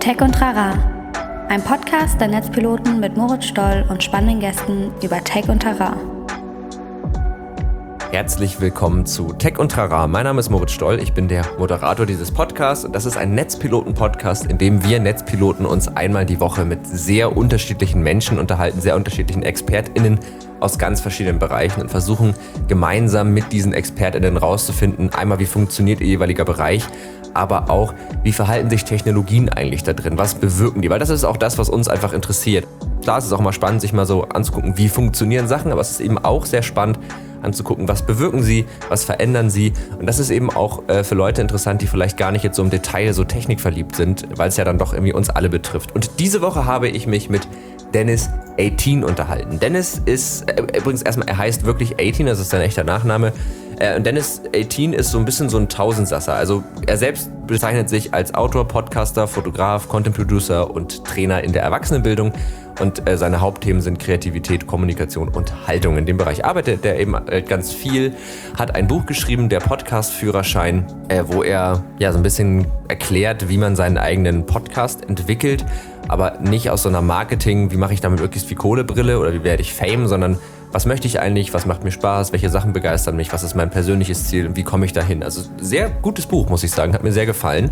Tech und Trara, ein Podcast der Netzpiloten mit Moritz Stoll und spannenden Gästen über Tech und Trara. Herzlich willkommen zu Tech und Trara. Mein Name ist Moritz Stoll, ich bin der Moderator dieses Podcasts und das ist ein Netzpiloten-Podcast, in dem wir Netzpiloten uns einmal die Woche mit sehr unterschiedlichen Menschen unterhalten, sehr unterschiedlichen ExpertInnen aus ganz verschiedenen Bereichen und versuchen gemeinsam mit diesen ExpertInnen rauszufinden, einmal wie funktioniert ihr jeweiliger Bereich, aber auch wie verhalten sich Technologien eigentlich da drin, was bewirken die, weil das ist auch das, was uns einfach interessiert. Klar, es ist auch mal spannend, sich mal so anzugucken, wie funktionieren Sachen, aber es ist eben auch sehr spannend anzugucken, was bewirken sie, was verändern sie. Und das ist eben auch für Leute interessant, die vielleicht gar nicht jetzt so im Detail so technikverliebt sind, weil es ja dann doch irgendwie uns alle betrifft. Und diese Woche habe ich mich mit Dennis 18 unterhalten. Dennis ist, übrigens erstmal, er heißt wirklich 18, das ist sein echter Nachname. Und Dennis 18 ist so ein bisschen so ein Tausendsasser. Also er selbst bezeichnet sich als Autor, Podcaster, Fotograf, Content Producer und Trainer in der Erwachsenenbildung. Und seine Hauptthemen sind Kreativität, Kommunikation und Haltung. In dem Bereich arbeitet er eben ganz viel, hat ein Buch geschrieben, der Podcast-Führerschein, wo er ja so ein bisschen erklärt, wie man seinen eigenen Podcast entwickelt, aber nicht aus so einer Marketing, wie mache ich damit möglichst viel Kohlebrille oder wie werde ich Fame, sondern was möchte ich eigentlich, was macht mir Spaß, welche Sachen begeistern mich, was ist mein persönliches Ziel und wie komme ich dahin. Also sehr gutes Buch, muss ich sagen, hat mir sehr gefallen.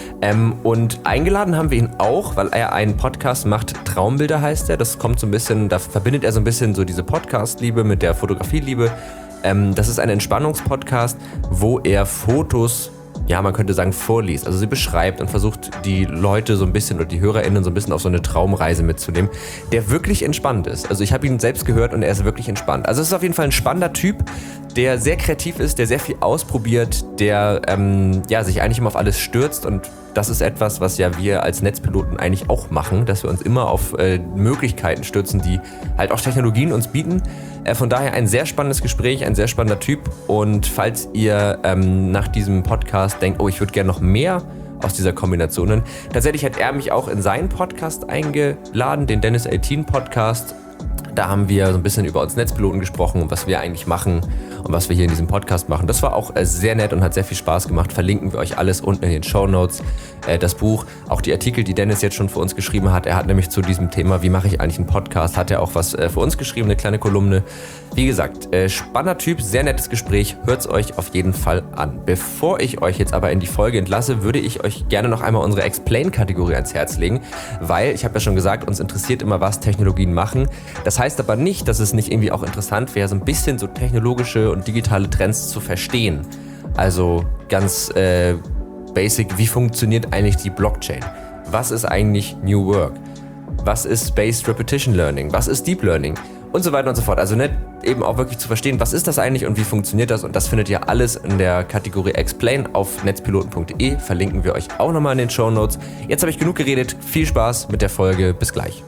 Und eingeladen haben wir ihn auch, weil er einen Podcast macht, Traumbilder heißt er. Das kommt so ein bisschen, da verbindet er so ein bisschen so diese Podcast-Liebe mit der Fotografie-Liebe. Das ist ein Entspannungspodcast, wo er Fotos, ja, man könnte sagen, vorliest. Also sie beschreibt und versucht, die Leute so ein bisschen oder die HörerInnen so ein bisschen auf so eine Traumreise mitzunehmen, der wirklich entspannt ist. Also ich habe ihn selbst gehört und er ist wirklich entspannt. Also es ist auf jeden Fall ein spannender Typ, der sehr kreativ ist, der sehr viel ausprobiert, der sich eigentlich immer auf alles stürzt und das ist etwas, was ja wir als Netzpiloten eigentlich auch machen, dass wir uns immer auf Möglichkeiten stürzen, die halt auch Technologien uns bieten. Von daher ein sehr spannendes Gespräch, ein sehr spannender Typ und falls ihr nach diesem Podcast denkt, oh, ich würde gerne noch mehr aus dieser Kombination, dann tatsächlich hat er mich auch in seinen Podcast eingeladen, den Dennis 18 Podcast. Da haben wir so ein bisschen über uns Netzpiloten gesprochen und was wir eigentlich machen und was wir hier in diesem Podcast machen. Das war auch sehr nett und hat sehr viel Spaß gemacht. Verlinken wir euch alles unten in den Shownotes. Das Buch, auch die Artikel, die Dennis jetzt schon für uns geschrieben hat. Er hat nämlich zu diesem Thema, wie mache ich eigentlich einen Podcast, hat er auch was für uns geschrieben, eine kleine Kolumne. Wie gesagt, spannender Typ, sehr nettes Gespräch. Hört's euch auf jeden Fall an. Bevor ich euch jetzt aber in die Folge entlasse, würde ich euch gerne noch einmal unsere Explain-Kategorie ans Herz legen, weil, ich habe ja schon gesagt, uns interessiert immer, was Technologien machen. Das heißt aber nicht, dass es nicht irgendwie auch interessant wäre, so ein bisschen so technologische und digitale Trends zu verstehen. Also ganz basic, wie funktioniert eigentlich die Blockchain? Was ist eigentlich New Work? Was ist Spaced Repetition Learning? Was ist Deep Learning? Und so weiter und so fort. Also eben auch wirklich zu verstehen, was ist das eigentlich und wie funktioniert das? Und das findet ihr alles in der Kategorie Explain auf netzpiloten.de. Verlinken wir euch auch nochmal in den Shownotes. Jetzt habe ich genug geredet. Viel Spaß mit der Folge. Bis gleich.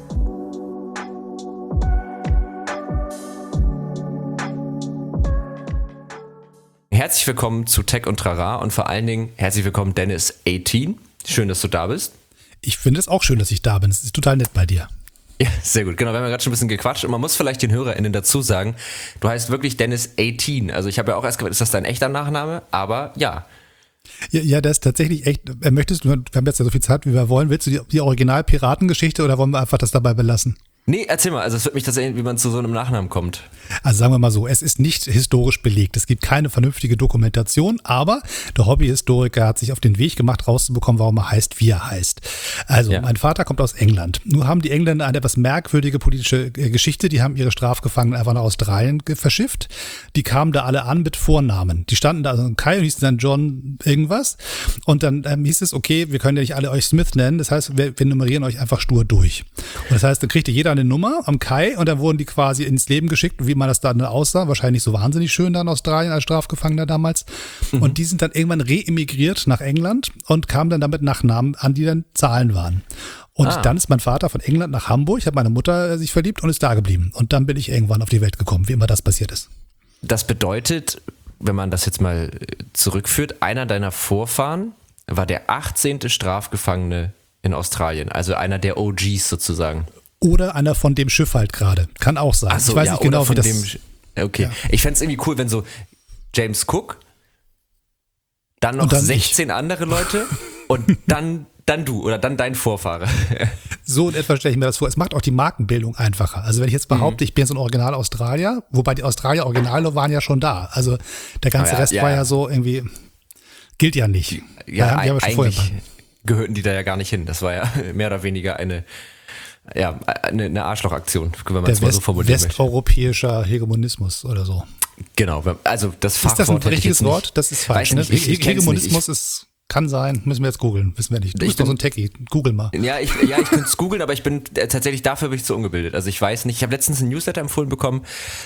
Herzlich willkommen zu Tech und Trara und vor allen Dingen herzlich willkommen Dennis 18. Schön, dass du da bist. Ich finde es auch schön, dass ich da bin. Es ist total nett bei dir. Ja, sehr gut. Genau, wir haben ja gerade schon ein bisschen gequatscht und man muss vielleicht den HörerInnen dazu sagen, du heißt wirklich Dennis 18. Also ich habe ja auch erst gefragt, ist das dein echter Nachname? Aber ja. Ja, das ist tatsächlich echt. Möchtest du, wir haben jetzt ja so viel Zeit, wie wir wollen, willst du die Original-Piratengeschichte oder wollen wir einfach das dabei belassen? Nee, erzähl mal, also es wird mich tatsächlich, wie man zu so einem Nachnamen kommt. Also sagen wir mal so, es ist nicht historisch belegt. Es gibt keine vernünftige Dokumentation, aber der Hobbyhistoriker hat sich auf den Weg gemacht, rauszubekommen, warum er heißt, wie er heißt. Also, Mein Vater kommt aus England. Nur haben die Engländer eine etwas merkwürdige politische Geschichte. Die haben ihre Strafgefangenen einfach nach Australien verschifft. Die kamen da alle an mit Vornamen. Die standen da, also Kai und hießen dann John irgendwas. Und dann hieß es, okay, wir können ja nicht alle euch Smith nennen. Das heißt, wir nummerieren euch einfach stur durch. Und das heißt, dann kriegte jeder eine Nummer am Kai und dann wurden die quasi ins Leben geschickt, wie man das dann aussah. Wahrscheinlich so wahnsinnig schön da in Australien als Strafgefangener damals. Mhm. Und die sind dann irgendwann reemigriert nach England und kamen dann damit nach Namen an, die dann Zahlen waren. Und dann ist mein Vater von England nach Hamburg, hat meine Mutter sich verliebt und ist da geblieben. Und dann bin ich irgendwann auf die Welt gekommen, wie immer das passiert ist. Das bedeutet, wenn man das jetzt mal zurückführt, einer deiner Vorfahren war der 18. Strafgefangene in Australien, also einer der OGs sozusagen. Oder einer von dem Schiff halt gerade. Kann auch sein. Ach so, ich weiß nicht genau, von wie das... Okay. Ja. Ich fände es irgendwie cool, wenn so James Cook, dann noch 16 andere Leute und dann dann du oder dann dein Vorfahre. So in etwa stelle ich mir das vor. Es macht auch die Markenbildung einfacher. Also wenn ich jetzt behaupte, ich bin so ein Original-Australier, wobei die Australier-Originale waren ja schon da. Also der ganze Rest war ja so irgendwie, gilt ja nicht. Ja, eigentlich gehörten die da ja gar nicht hin. Das war ja mehr oder weniger eine Arschlochaktion, wenn man es mal so formulieren möchte. Westeuropäischer Hegemonismus oder so. Genau, also das Fachwort. Ist das ein richtiges Wort? Das ist falsch. Ne? Hegemonismus kann sein, müssen wir jetzt googeln, wissen wir nicht. Du bist doch so ein Techie, google mal. Ja, ich könnte es googeln, aber ich bin tatsächlich dafür bin ich zu ungebildet. Also ich weiß nicht, ich habe letztens einen Newsletter empfohlen bekommen,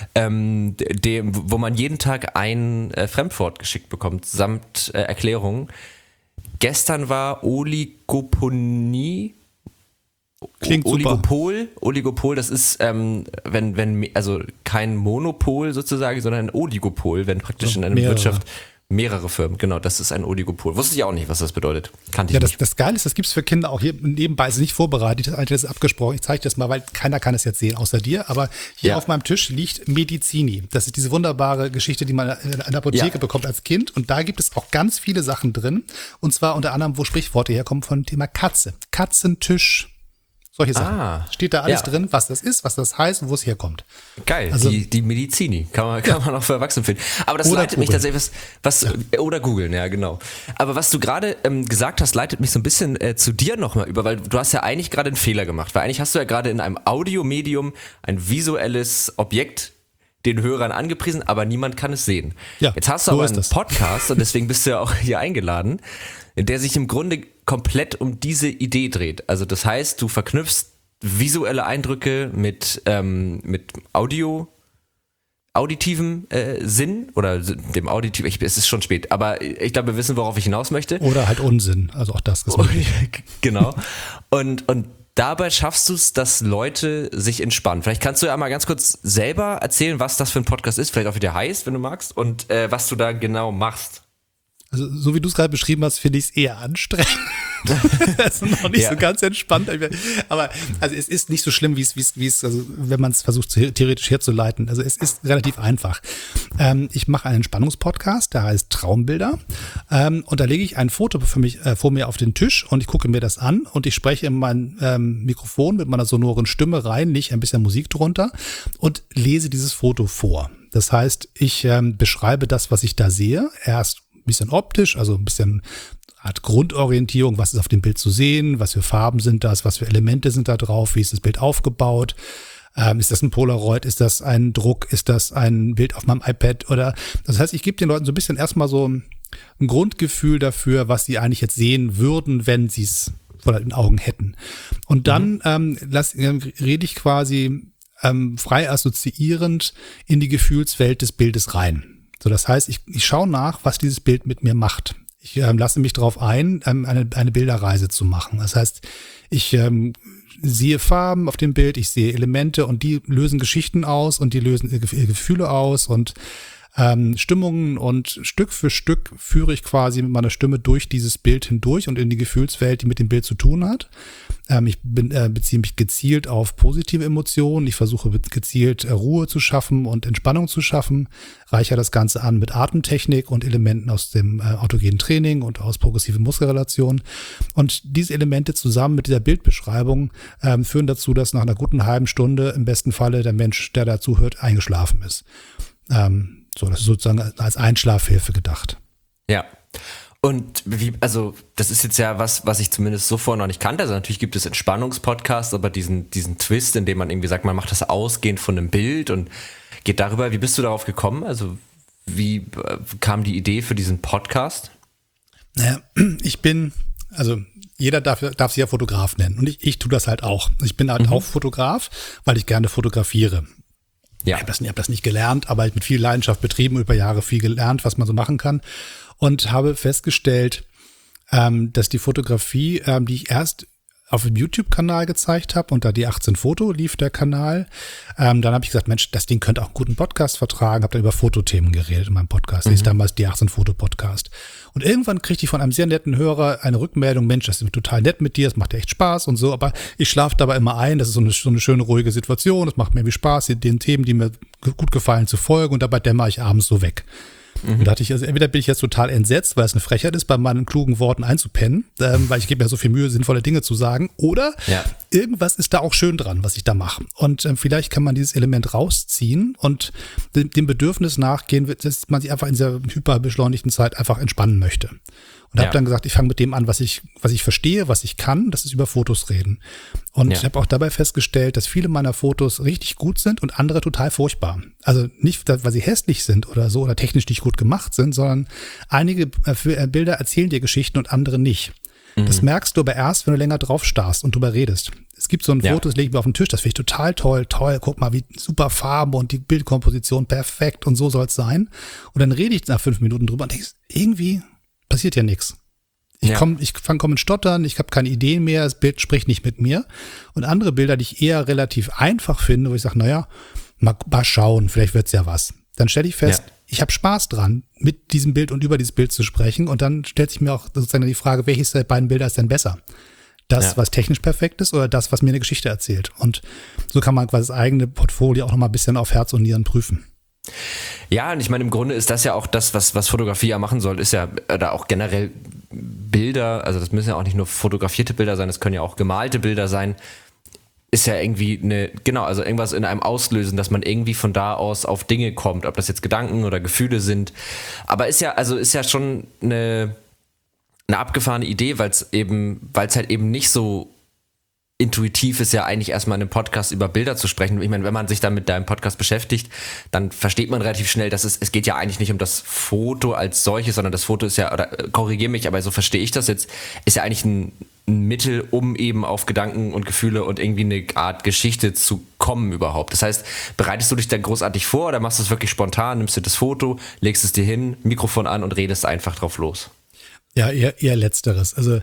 wo man jeden Tag ein Fremdwort geschickt bekommt, samt Erklärungen. Gestern war Oligoponie. Klingt Oligopol, das ist, also kein Monopol sozusagen, sondern ein Oligopol, wenn praktisch in einer Wirtschaft mehrere Firmen, genau, das ist ein Oligopol. Wusste ich auch nicht, was das bedeutet. Kannte ich nicht. Das Geile ist, das gibt es für Kinder auch hier nebenbei, ist nicht vorbereitet, das ist abgesprochen. Ich zeige dir das mal, weil keiner kann es jetzt sehen, außer dir, aber hier auf meinem Tisch liegt Medizini. Das ist diese wunderbare Geschichte, die man in der Apotheke bekommt als Kind, und da gibt es auch ganz viele Sachen drin, und zwar unter anderem, wo Sprichworte herkommen von dem Thema Katze. Katzentisch. Solche Sachen. Steht da alles drin, was das ist, was das heißt und wo es herkommt. Geil, also, die Medizini. Kann man auch für Erwachsene finden. Aber das leitet mich tatsächlich oder googeln, ja genau. Aber was du gerade gesagt hast, leitet mich so ein bisschen zu dir nochmal über, weil du hast ja eigentlich gerade einen Fehler gemacht. Weil eigentlich hast du ja gerade in einem Audiomedium ein visuelles Objekt den Hörern angepriesen, aber niemand kann es sehen. Ja, jetzt hast du aber einen Podcast, und deswegen bist du ja auch hier eingeladen, der sich im Grunde komplett um diese Idee dreht. Also das heißt, du verknüpfst visuelle Eindrücke mit auditivem Sinn oder dem auditiven, es ist schon spät, aber ich glaube, wir wissen, worauf ich hinaus möchte. Oder halt Unsinn, also auch das. Genau. Und dabei schaffst du es, dass Leute sich entspannen. Vielleicht kannst du ja mal ganz kurz selber erzählen, was das für ein Podcast ist, vielleicht auch wie der heißt, wenn du magst, und was du da genau machst. Also so wie du es gerade beschrieben hast, finde ich es eher anstrengend. Das ist noch nicht so ganz entspannt. Aber also es ist nicht so schlimm, wie es, also wenn man es versucht theoretisch herzuleiten. Also es ist relativ einfach. Ich mache einen Entspannungspodcast, der heißt Traumbilder. Und da lege ich ein Foto vor mir auf den Tisch, und ich gucke mir das an, und ich spreche in mein Mikrofon mit meiner sonoren Stimme rein, lege ein bisschen Musik drunter und lese dieses Foto vor. Das heißt, ich beschreibe das, was ich da sehe, erst ein bisschen optisch, also ein bisschen Art Grundorientierung, was ist auf dem Bild zu sehen, was für Farben sind das, was für Elemente sind da drauf, wie ist das Bild aufgebaut, ist das ein Polaroid, ist das ein Druck, ist das ein Bild auf meinem iPad, oder, das heißt, ich gebe den Leuten so ein bisschen erstmal so ein Grundgefühl dafür, was sie eigentlich jetzt sehen würden, wenn sie es vor den Augen hätten. Und dann rede ich quasi frei assoziierend in die Gefühlswelt des Bildes rein. So, das heißt, ich schaue nach, was dieses Bild mit mir macht. Ich lasse mich darauf ein, eine Bilderreise zu machen. Das heißt, ich sehe Farben auf dem Bild, ich sehe Elemente, und die lösen Geschichten aus, und die lösen Gefühle aus und Stimmungen, und Stück für Stück führe ich quasi mit meiner Stimme durch dieses Bild hindurch und in die Gefühlswelt, die mit dem Bild zu tun hat. Ich beziehe mich gezielt auf positive Emotionen. Ich versuche gezielt Ruhe zu schaffen und Entspannung zu schaffen. Reichere das Ganze an mit Atemtechnik und Elementen aus dem autogenen Training und aus progressiven Muskelrelationen. Und diese Elemente zusammen mit dieser Bildbeschreibung führen dazu, dass nach einer guten halben Stunde im besten Falle der Mensch, der dazu hört, eingeschlafen ist. So, das ist sozusagen als Einschlafhilfe gedacht. Ja. Und das ist jetzt ja was ich zumindest so vorher noch nicht kannte. Also natürlich gibt es Entspannungspodcasts, aber diesen Twist, in dem man irgendwie sagt, man macht das ausgehend von einem Bild und geht darüber. Wie bist du darauf gekommen? Also wie kam die Idee für diesen Podcast? Naja, jeder darf sich ja Fotograf nennen, und ich tue das halt auch. Ich bin halt auch Fotograf, weil ich gerne fotografiere. Ja. Ich habe das nicht gelernt, aber mit viel Leidenschaft betrieben, über Jahre viel gelernt, was man so machen kann, und habe festgestellt, dass die Fotografie, die ich erst auf dem YouTube-Kanal gezeigt habe, unter die 18 Foto lief der Kanal. Dann habe ich gesagt, Mensch, das Ding könnte auch einen guten Podcast vertragen, habe dann über Fotothemen geredet in meinem Podcast. Das ist damals die 18 Foto Podcast. Und irgendwann kriegte ich von einem sehr netten Hörer eine Rückmeldung, Mensch, das ist total nett mit dir, das macht dir echt Spaß und so, aber ich schlafe dabei immer ein, das ist so eine schöne, ruhige Situation, das macht mir irgendwie Spaß, den Themen, die mir gut gefallen, zu folgen, und dabei dämmer ich abends so weg. Und da dachte ich, also entweder bin ich jetzt total entsetzt, weil es eine Frechheit ist, bei meinen klugen Worten einzupennen, weil ich gebe mir so viel Mühe, sinnvolle Dinge zu sagen, oder irgendwas ist da auch schön dran, was ich da mache. Und vielleicht kann man dieses Element rausziehen und dem Bedürfnis nachgehen, dass man sich einfach in dieser hyperbeschleunigten Zeit einfach entspannen möchte. Und habe dann gesagt, ich fange mit dem an, was ich verstehe, was ich kann, das ist über Fotos reden. Und ich habe auch dabei festgestellt, dass viele meiner Fotos richtig gut sind und andere total furchtbar. Also nicht, weil sie hässlich sind oder so oder technisch nicht gut gemacht sind, sondern einige Bilder erzählen dir Geschichten und andere nicht. Das merkst du aber erst, wenn du länger drauf starrst und drüber redest. Es gibt so ein Foto, das lege ich mir auf den Tisch, das finde ich total toll, guck mal, wie super Farbe und die Bildkomposition perfekt und so soll es sein. Und dann rede ich nach 5 Minuten drüber und denke, irgendwie passiert ja nichts. Ich komme in Stottern, ich habe keine Ideen mehr, das Bild spricht nicht mit mir. Und andere Bilder, die ich eher relativ einfach finde, wo ich sage, naja, mal schauen, vielleicht wird's ja was. Dann stelle ich fest, ich habe Spaß dran, mit diesem Bild und über dieses Bild zu sprechen. Und dann stellt sich mir auch sozusagen die Frage, welches der beiden Bilder ist denn besser? Das, was technisch perfekt ist, oder das, was mir eine Geschichte erzählt? Und so kann man quasi das eigene Portfolio auch noch mal ein bisschen auf Herz und Nieren prüfen. Ja, und ich meine, im Grunde ist das ja auch das, was Fotografie ja machen soll, ist ja da auch generell Bilder, also das müssen ja auch nicht nur fotografierte Bilder sein, das können ja auch gemalte Bilder sein, ist ja irgendwie also irgendwas in einem auslösen, dass man irgendwie von da aus auf Dinge kommt, ob das jetzt Gedanken oder Gefühle sind, aber ist ja schon eine abgefahrene Idee, weil es halt eben nicht so intuitiv ist, ja eigentlich erstmal in einem Podcast über Bilder zu sprechen. Ich meine, wenn man sich dann mit deinem Podcast beschäftigt, dann versteht man relativ schnell, dass es geht ja eigentlich nicht um das Foto als solches, sondern das Foto ist ja, oder korrigiere mich, aber so verstehe ich das jetzt, ist ja eigentlich ein Mittel, um eben auf Gedanken und Gefühle und irgendwie eine Art Geschichte zu kommen überhaupt. Das heißt, bereitest du dich dann großartig vor oder machst du es wirklich spontan, nimmst du das Foto, legst es dir hin, Mikrofon an und redest einfach drauf los? Ja, eher Letzteres. Also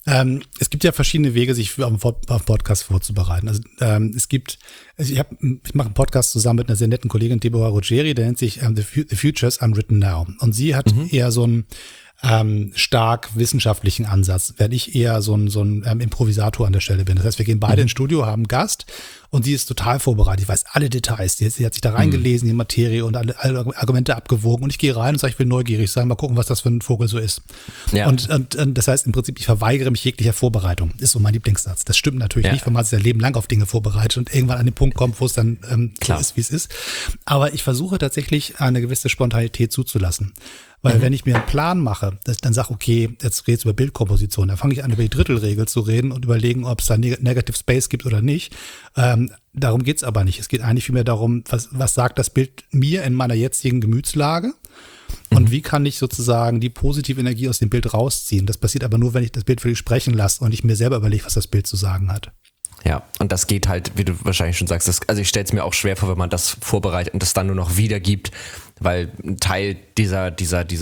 es gibt ja verschiedene Wege, sich auf einen Podcast vorzubereiten. Also ich mache einen Podcast zusammen mit einer sehr netten Kollegin, Deborah Ruggeri, der nennt sich The Future's Unwritten Now. Und sie hat eher so einen stark wissenschaftlichen Ansatz, während ich eher so ein Improvisator an der Stelle bin. Das heißt, wir gehen beide ins Studio, haben einen Gast und sie ist total vorbereitet. Ich weiß alle Details. Sie hat sich da reingelesen, die Materie und alle Argumente abgewogen. Und ich gehe rein und sage, ich will neugierig sein, mal gucken, was das für ein Vogel so ist. Ja. Und das heißt im Prinzip, ich verweigere mich jeglicher Vorbereitung. Ist so mein Lieblingssatz. Das stimmt natürlich nicht, weil man sich ja Leben lang auf Dinge vorbereitet und irgendwann an den Punkt kommt, wo es dann so ist, wie es ist. Aber ich versuche tatsächlich eine gewisse Spontanität zuzulassen. Weil wenn ich mir einen Plan mache, dann sage okay, jetzt redest du über Bildkomposition, dann fange ich an, über die Drittelregel zu reden und überlegen, ob es da Negative Space gibt oder nicht. Darum geht's aber nicht. Es geht eigentlich vielmehr darum, was sagt das Bild mir in meiner jetzigen Gemütslage und wie kann ich sozusagen die positive Energie aus dem Bild rausziehen. Das passiert aber nur, wenn ich das Bild für dich sprechen lasse und ich mir selber überlege, was das Bild zu sagen hat. Ja, und das geht halt, wie du wahrscheinlich schon sagst, also ich stelle es mir auch schwer vor, wenn man das vorbereitet und das dann nur noch wiedergibt, weil ein Teil dieser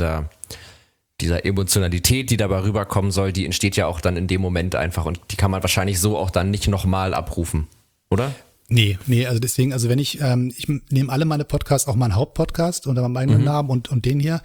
Emotionalität, die dabei rüberkommen soll, die entsteht ja auch dann in dem Moment einfach und die kann man wahrscheinlich so auch dann nicht nochmal abrufen, oder? Nee, also deswegen, also wenn ich nehme alle meine Podcasts, auch meinen Hauptpodcast unter meinem eigenen Namen und den hier,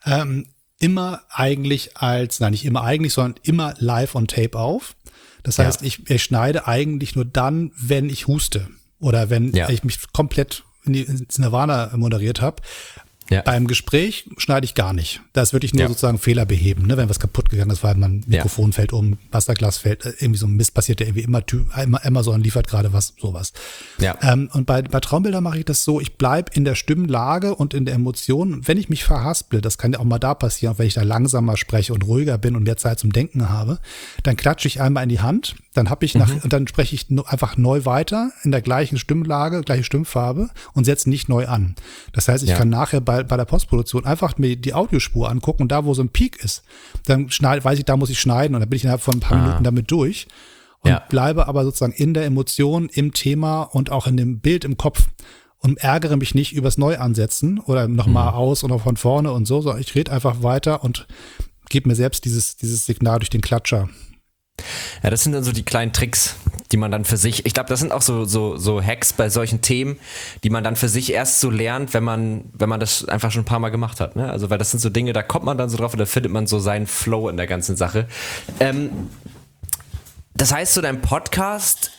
immer eigentlich nicht immer eigentlich, sondern immer live on tape auf. Das heißt, ich schneide eigentlich nur dann, wenn ich huste oder wenn ich mich komplett ins Nirvana moderiert habe. Ja. Beim Gespräch schneide ich gar nicht. Das würde ich nur sozusagen Fehler beheben, ne? Wenn was kaputt gegangen ist, weil mein Mikrofon fällt um, Wasserglas fällt, irgendwie so ein Mist passiert ja irgendwie immer. Amazon liefert gerade sowas. Ja. Und bei Traumbildern mache ich das so, ich bleibe in der Stimmlage und in der Emotion. Wenn ich mich verhasple, das kann ja auch mal da passieren, wenn ich da langsamer spreche und ruhiger bin und mehr Zeit zum Denken habe, dann klatsche ich einmal in die Hand, dann habe ich und dann spreche ich einfach neu weiter in der gleichen Stimmlage, gleiche Stimmfarbe und setze nicht neu an. Das heißt, ich kann nachher bei der Postproduktion einfach mir die Audiospur angucken und da, wo so ein Peak ist, dann weiß ich, da muss ich schneiden und dann bin ich innerhalb von ein paar Minuten damit durch und bleibe aber sozusagen in der Emotion, im Thema und auch in dem Bild im Kopf und ärgere mich nicht übers Neuansetzen oder nochmal aus oder von vorne und so, sondern ich rede einfach weiter und gebe mir selbst dieses Signal durch den Klatscher. Ja, das sind dann so die kleinen Tricks, die man dann für sich, ich glaube, das sind auch so Hacks bei solchen Themen, die man dann für sich erst so lernt, wenn man das einfach schon ein paar Mal gemacht hat, ne? Also, weil das sind so Dinge, da kommt man dann so drauf und da findet man so seinen Flow in der ganzen Sache. Das heißt, zu deinem Podcast,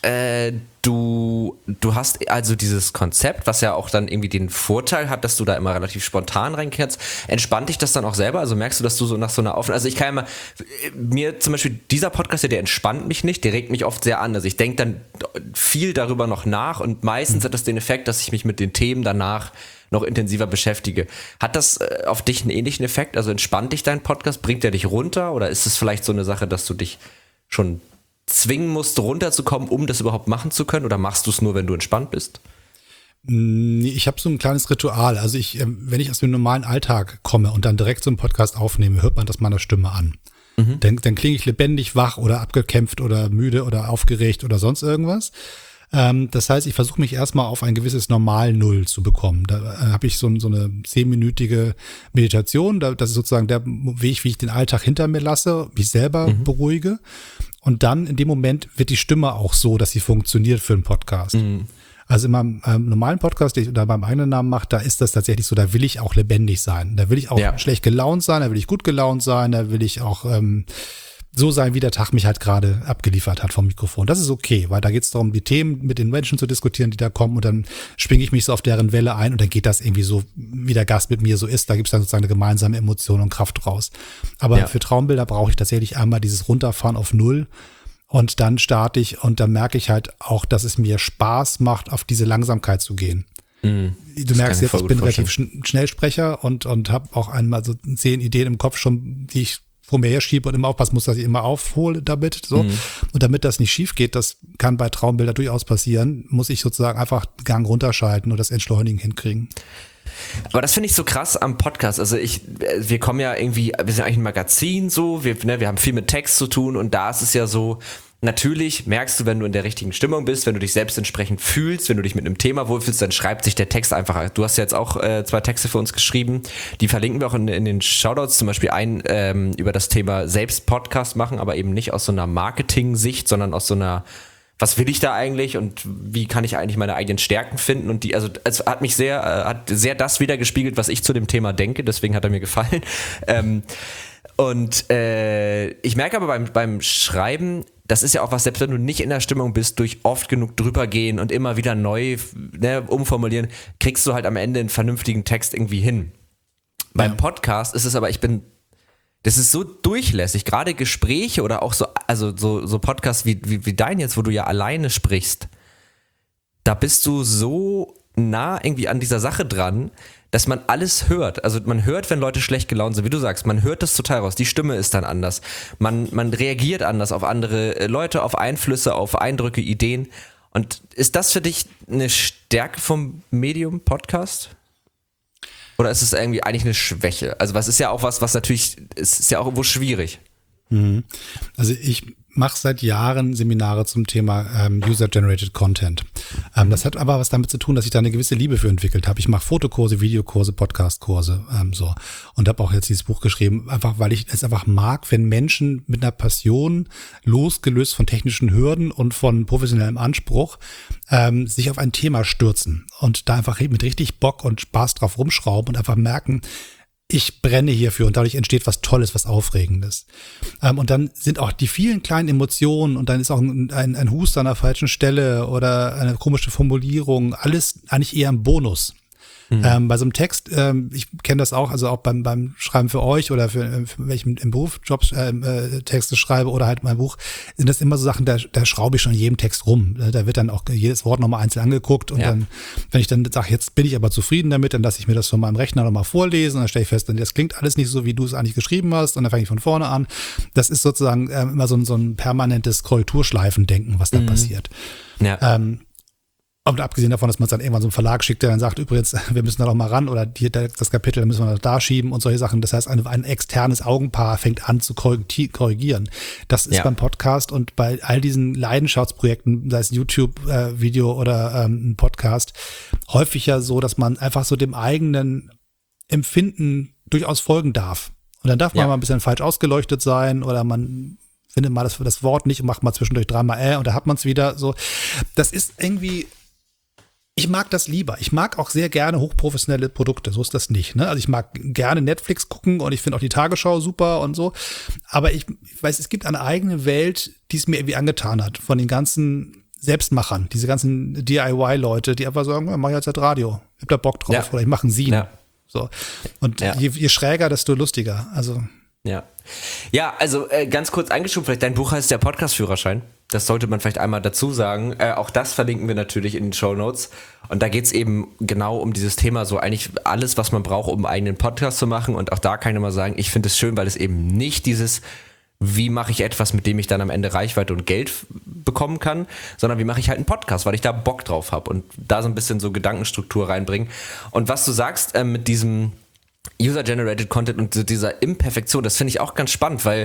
du hast also dieses Konzept, was ja auch dann irgendwie den Vorteil hat, dass du da immer relativ spontan reinkehrst. Entspannt dich das dann auch selber? Also merkst du, dass du so nach so einer Aufnahme, also ich kann ja mal, mir zum Beispiel dieser Podcast, der entspannt mich nicht, der regt mich oft sehr an. Also ich denke dann viel darüber noch nach und meistens hat das den Effekt, dass ich mich mit den Themen danach noch intensiver beschäftige. Hat das auf dich einen ähnlichen Effekt? Also entspannt dich dein Podcast? Bringt der dich runter? Oder ist es vielleicht so eine Sache, dass du dich schon zwingen musst, runterzukommen, um das überhaupt machen zu können? Oder machst du es nur, wenn du entspannt bist? Ich habe so ein kleines Ritual. Also wenn ich aus dem normalen Alltag komme und dann direkt so einen Podcast aufnehme, hört man das meiner Stimme an. Dann klinge ich lebendig, wach oder abgekämpft oder müde oder aufgeregt oder sonst irgendwas. Das heißt, ich versuche mich erstmal auf ein gewisses Normal-Null zu bekommen. Da habe ich so eine 10-minütige Meditation. Das ist sozusagen der Weg, wie ich den Alltag hinter mir lasse, mich selber beruhige. Und dann in dem Moment wird die Stimme auch so, dass sie funktioniert für einen Podcast. Also in meinem normalen Podcast, den ich unter meinem eigenen Namen mache, da ist das tatsächlich so, da will ich auch lebendig sein. Da will ich auch schlecht gelaunt sein, da will ich gut gelaunt sein, da will ich auch so sein, wie der Tag mich halt gerade abgeliefert hat vom Mikrofon. Das ist okay, weil da geht es darum, die Themen mit den Menschen zu diskutieren, die da kommen, und dann schwinge ich mich so auf deren Welle ein und dann geht das irgendwie so, wie der Gast mit mir so ist. Da gibt es dann sozusagen eine gemeinsame Emotion und Kraft draus. Aber für Traumbilder brauche ich tatsächlich einmal dieses Runterfahren auf Null und dann starte ich und dann merke ich halt auch, dass es mir Spaß macht, auf diese Langsamkeit zu gehen. Du merkst jetzt, ich bin relativ Schnellsprecher und habe auch einmal so 10 Ideen im Kopf schon, die ich vor mir her schiebe und immer aufpassen muss, dass ich immer aufhole damit. So. Und damit das nicht schief geht, das kann bei Traumbilder durchaus passieren, muss ich sozusagen einfach Gang runterschalten und das Entschleunigen hinkriegen. Aber das finde ich so krass am Podcast. Also wir kommen ja irgendwie, wir sind eigentlich ein Magazin so, wir haben viel mit Text zu tun und da ist es ja so, natürlich merkst du, wenn du in der richtigen Stimmung bist, wenn du dich selbst entsprechend fühlst, wenn du dich mit einem Thema wohlfühlst, dann schreibt sich der Text einfach. Du hast ja jetzt auch 2 Texte für uns geschrieben, die verlinken wir auch in den Shoutouts, zum Beispiel einen über das Thema selbst Podcast machen, aber eben nicht aus so einer Marketing-Sicht, sondern aus so einer, was will ich da eigentlich und wie kann ich eigentlich meine eigenen Stärken finden, und es hat mich hat sehr das wiedergespiegelt, was ich zu dem Thema denke, deswegen hat er mir gefallen. Ich merke aber beim Schreiben, das ist ja auch was, selbst wenn du nicht in der Stimmung bist, durch oft genug drüber gehen und immer wieder neu umformulieren, kriegst du halt am Ende einen vernünftigen Text irgendwie hin. Beim Podcast ist es aber, das ist so durchlässig, gerade Gespräche oder auch so Podcasts wie dein jetzt, wo du ja alleine sprichst, da bist du so nah irgendwie an dieser Sache dran, dass man alles hört. Also man hört, wenn Leute schlecht gelaunt sind, wie du sagst, man hört das total raus, die Stimme ist dann anders, man reagiert anders auf andere Leute, auf Einflüsse, auf Eindrücke, Ideen. Und ist das für dich eine Stärke vom Medium Podcast? Oder ist es irgendwie eigentlich eine Schwäche? Also was ist ja auch was natürlich, es ist ja auch irgendwo schwierig. Also ich mache seit Jahren Seminare zum Thema User-Generated Content. Das hat aber was damit zu tun, dass ich da eine gewisse Liebe für entwickelt habe. Ich mache Fotokurse, Videokurse, Podcastkurse und habe auch jetzt dieses Buch geschrieben, einfach weil ich es einfach mag, wenn Menschen mit einer Passion, losgelöst von technischen Hürden und von professionellem Anspruch, sich auf ein Thema stürzen und da einfach mit richtig Bock und Spaß drauf rumschrauben und einfach merken, ich brenne hierfür und dadurch entsteht was Tolles, was Aufregendes. Und dann sind auch die vielen kleinen Emotionen und dann ist auch ein Huster an der falschen Stelle oder eine komische Formulierung, alles eigentlich eher ein Bonus. Bei so einem Text, ich kenne das auch, also auch beim Schreiben für euch oder für welchen im Beruf Jobs Texte schreibe oder halt mein Buch, sind das immer so Sachen, da schraube ich schon in jedem Text rum. Da wird dann auch jedes Wort nochmal einzeln angeguckt und dann, wenn ich dann sage, jetzt bin ich aber zufrieden damit, dann lasse ich mir das von meinem Rechner nochmal vorlesen und dann stelle ich fest, das klingt alles nicht so, wie du es eigentlich geschrieben hast, und dann fange ich von vorne an. Das ist sozusagen immer so ein permanentes Korrekturschleifendenken, was da passiert. Ja. Und abgesehen davon, dass man es dann irgendwann so einem Verlag schickt, der dann sagt, übrigens, wir müssen da noch mal ran oder hier das Kapitel, da müssen wir noch da schieben und solche Sachen. Das heißt, ein externes Augenpaar fängt an zu korrigieren. Das ist beim Podcast und bei all diesen Leidenschaftsprojekten, sei es YouTube-Video oder ein Podcast, häufig ja so, dass man einfach so dem eigenen Empfinden durchaus folgen darf. Und dann darf man mal ein bisschen falsch ausgeleuchtet sein oder man findet mal das Wort nicht und macht mal zwischendurch 3-mal und da hat man es wieder so. Das ist irgendwie Ich mag das lieber. Ich mag auch sehr gerne hochprofessionelle Produkte. So ist das nicht. Ne? Also ich mag gerne Netflix gucken und ich finde auch die Tagesschau super und so. Aber ich weiß, es gibt eine eigene Welt, die es mir irgendwie angetan hat. Von den ganzen Selbstmachern, diese ganzen DIY-Leute, die einfach sagen, mach ich jetzt halt Radio. Ich hab da Bock drauf oder ich mache einen Zine. Ja. So. Und je schräger, desto lustiger. Also. Ja, also ganz kurz eingeschoben, vielleicht dein Buch heißt der Podcast-Führerschein. Das sollte man vielleicht einmal dazu sagen. Auch das verlinken wir natürlich in den Shownotes. Und da geht es eben genau um dieses Thema, so eigentlich alles, was man braucht, um einen eigenen Podcast zu machen. Und auch da kann ich mal sagen, ich finde es schön, weil es eben nicht dieses, wie mache ich etwas, mit dem ich dann am Ende Reichweite und Geld bekommen kann, sondern wie mache ich halt einen Podcast, weil ich da Bock drauf habe und da so ein bisschen so Gedankenstruktur reinbringen. Und was du sagst mit diesem User-Generated Content und dieser Imperfektion, das finde ich auch ganz spannend, weil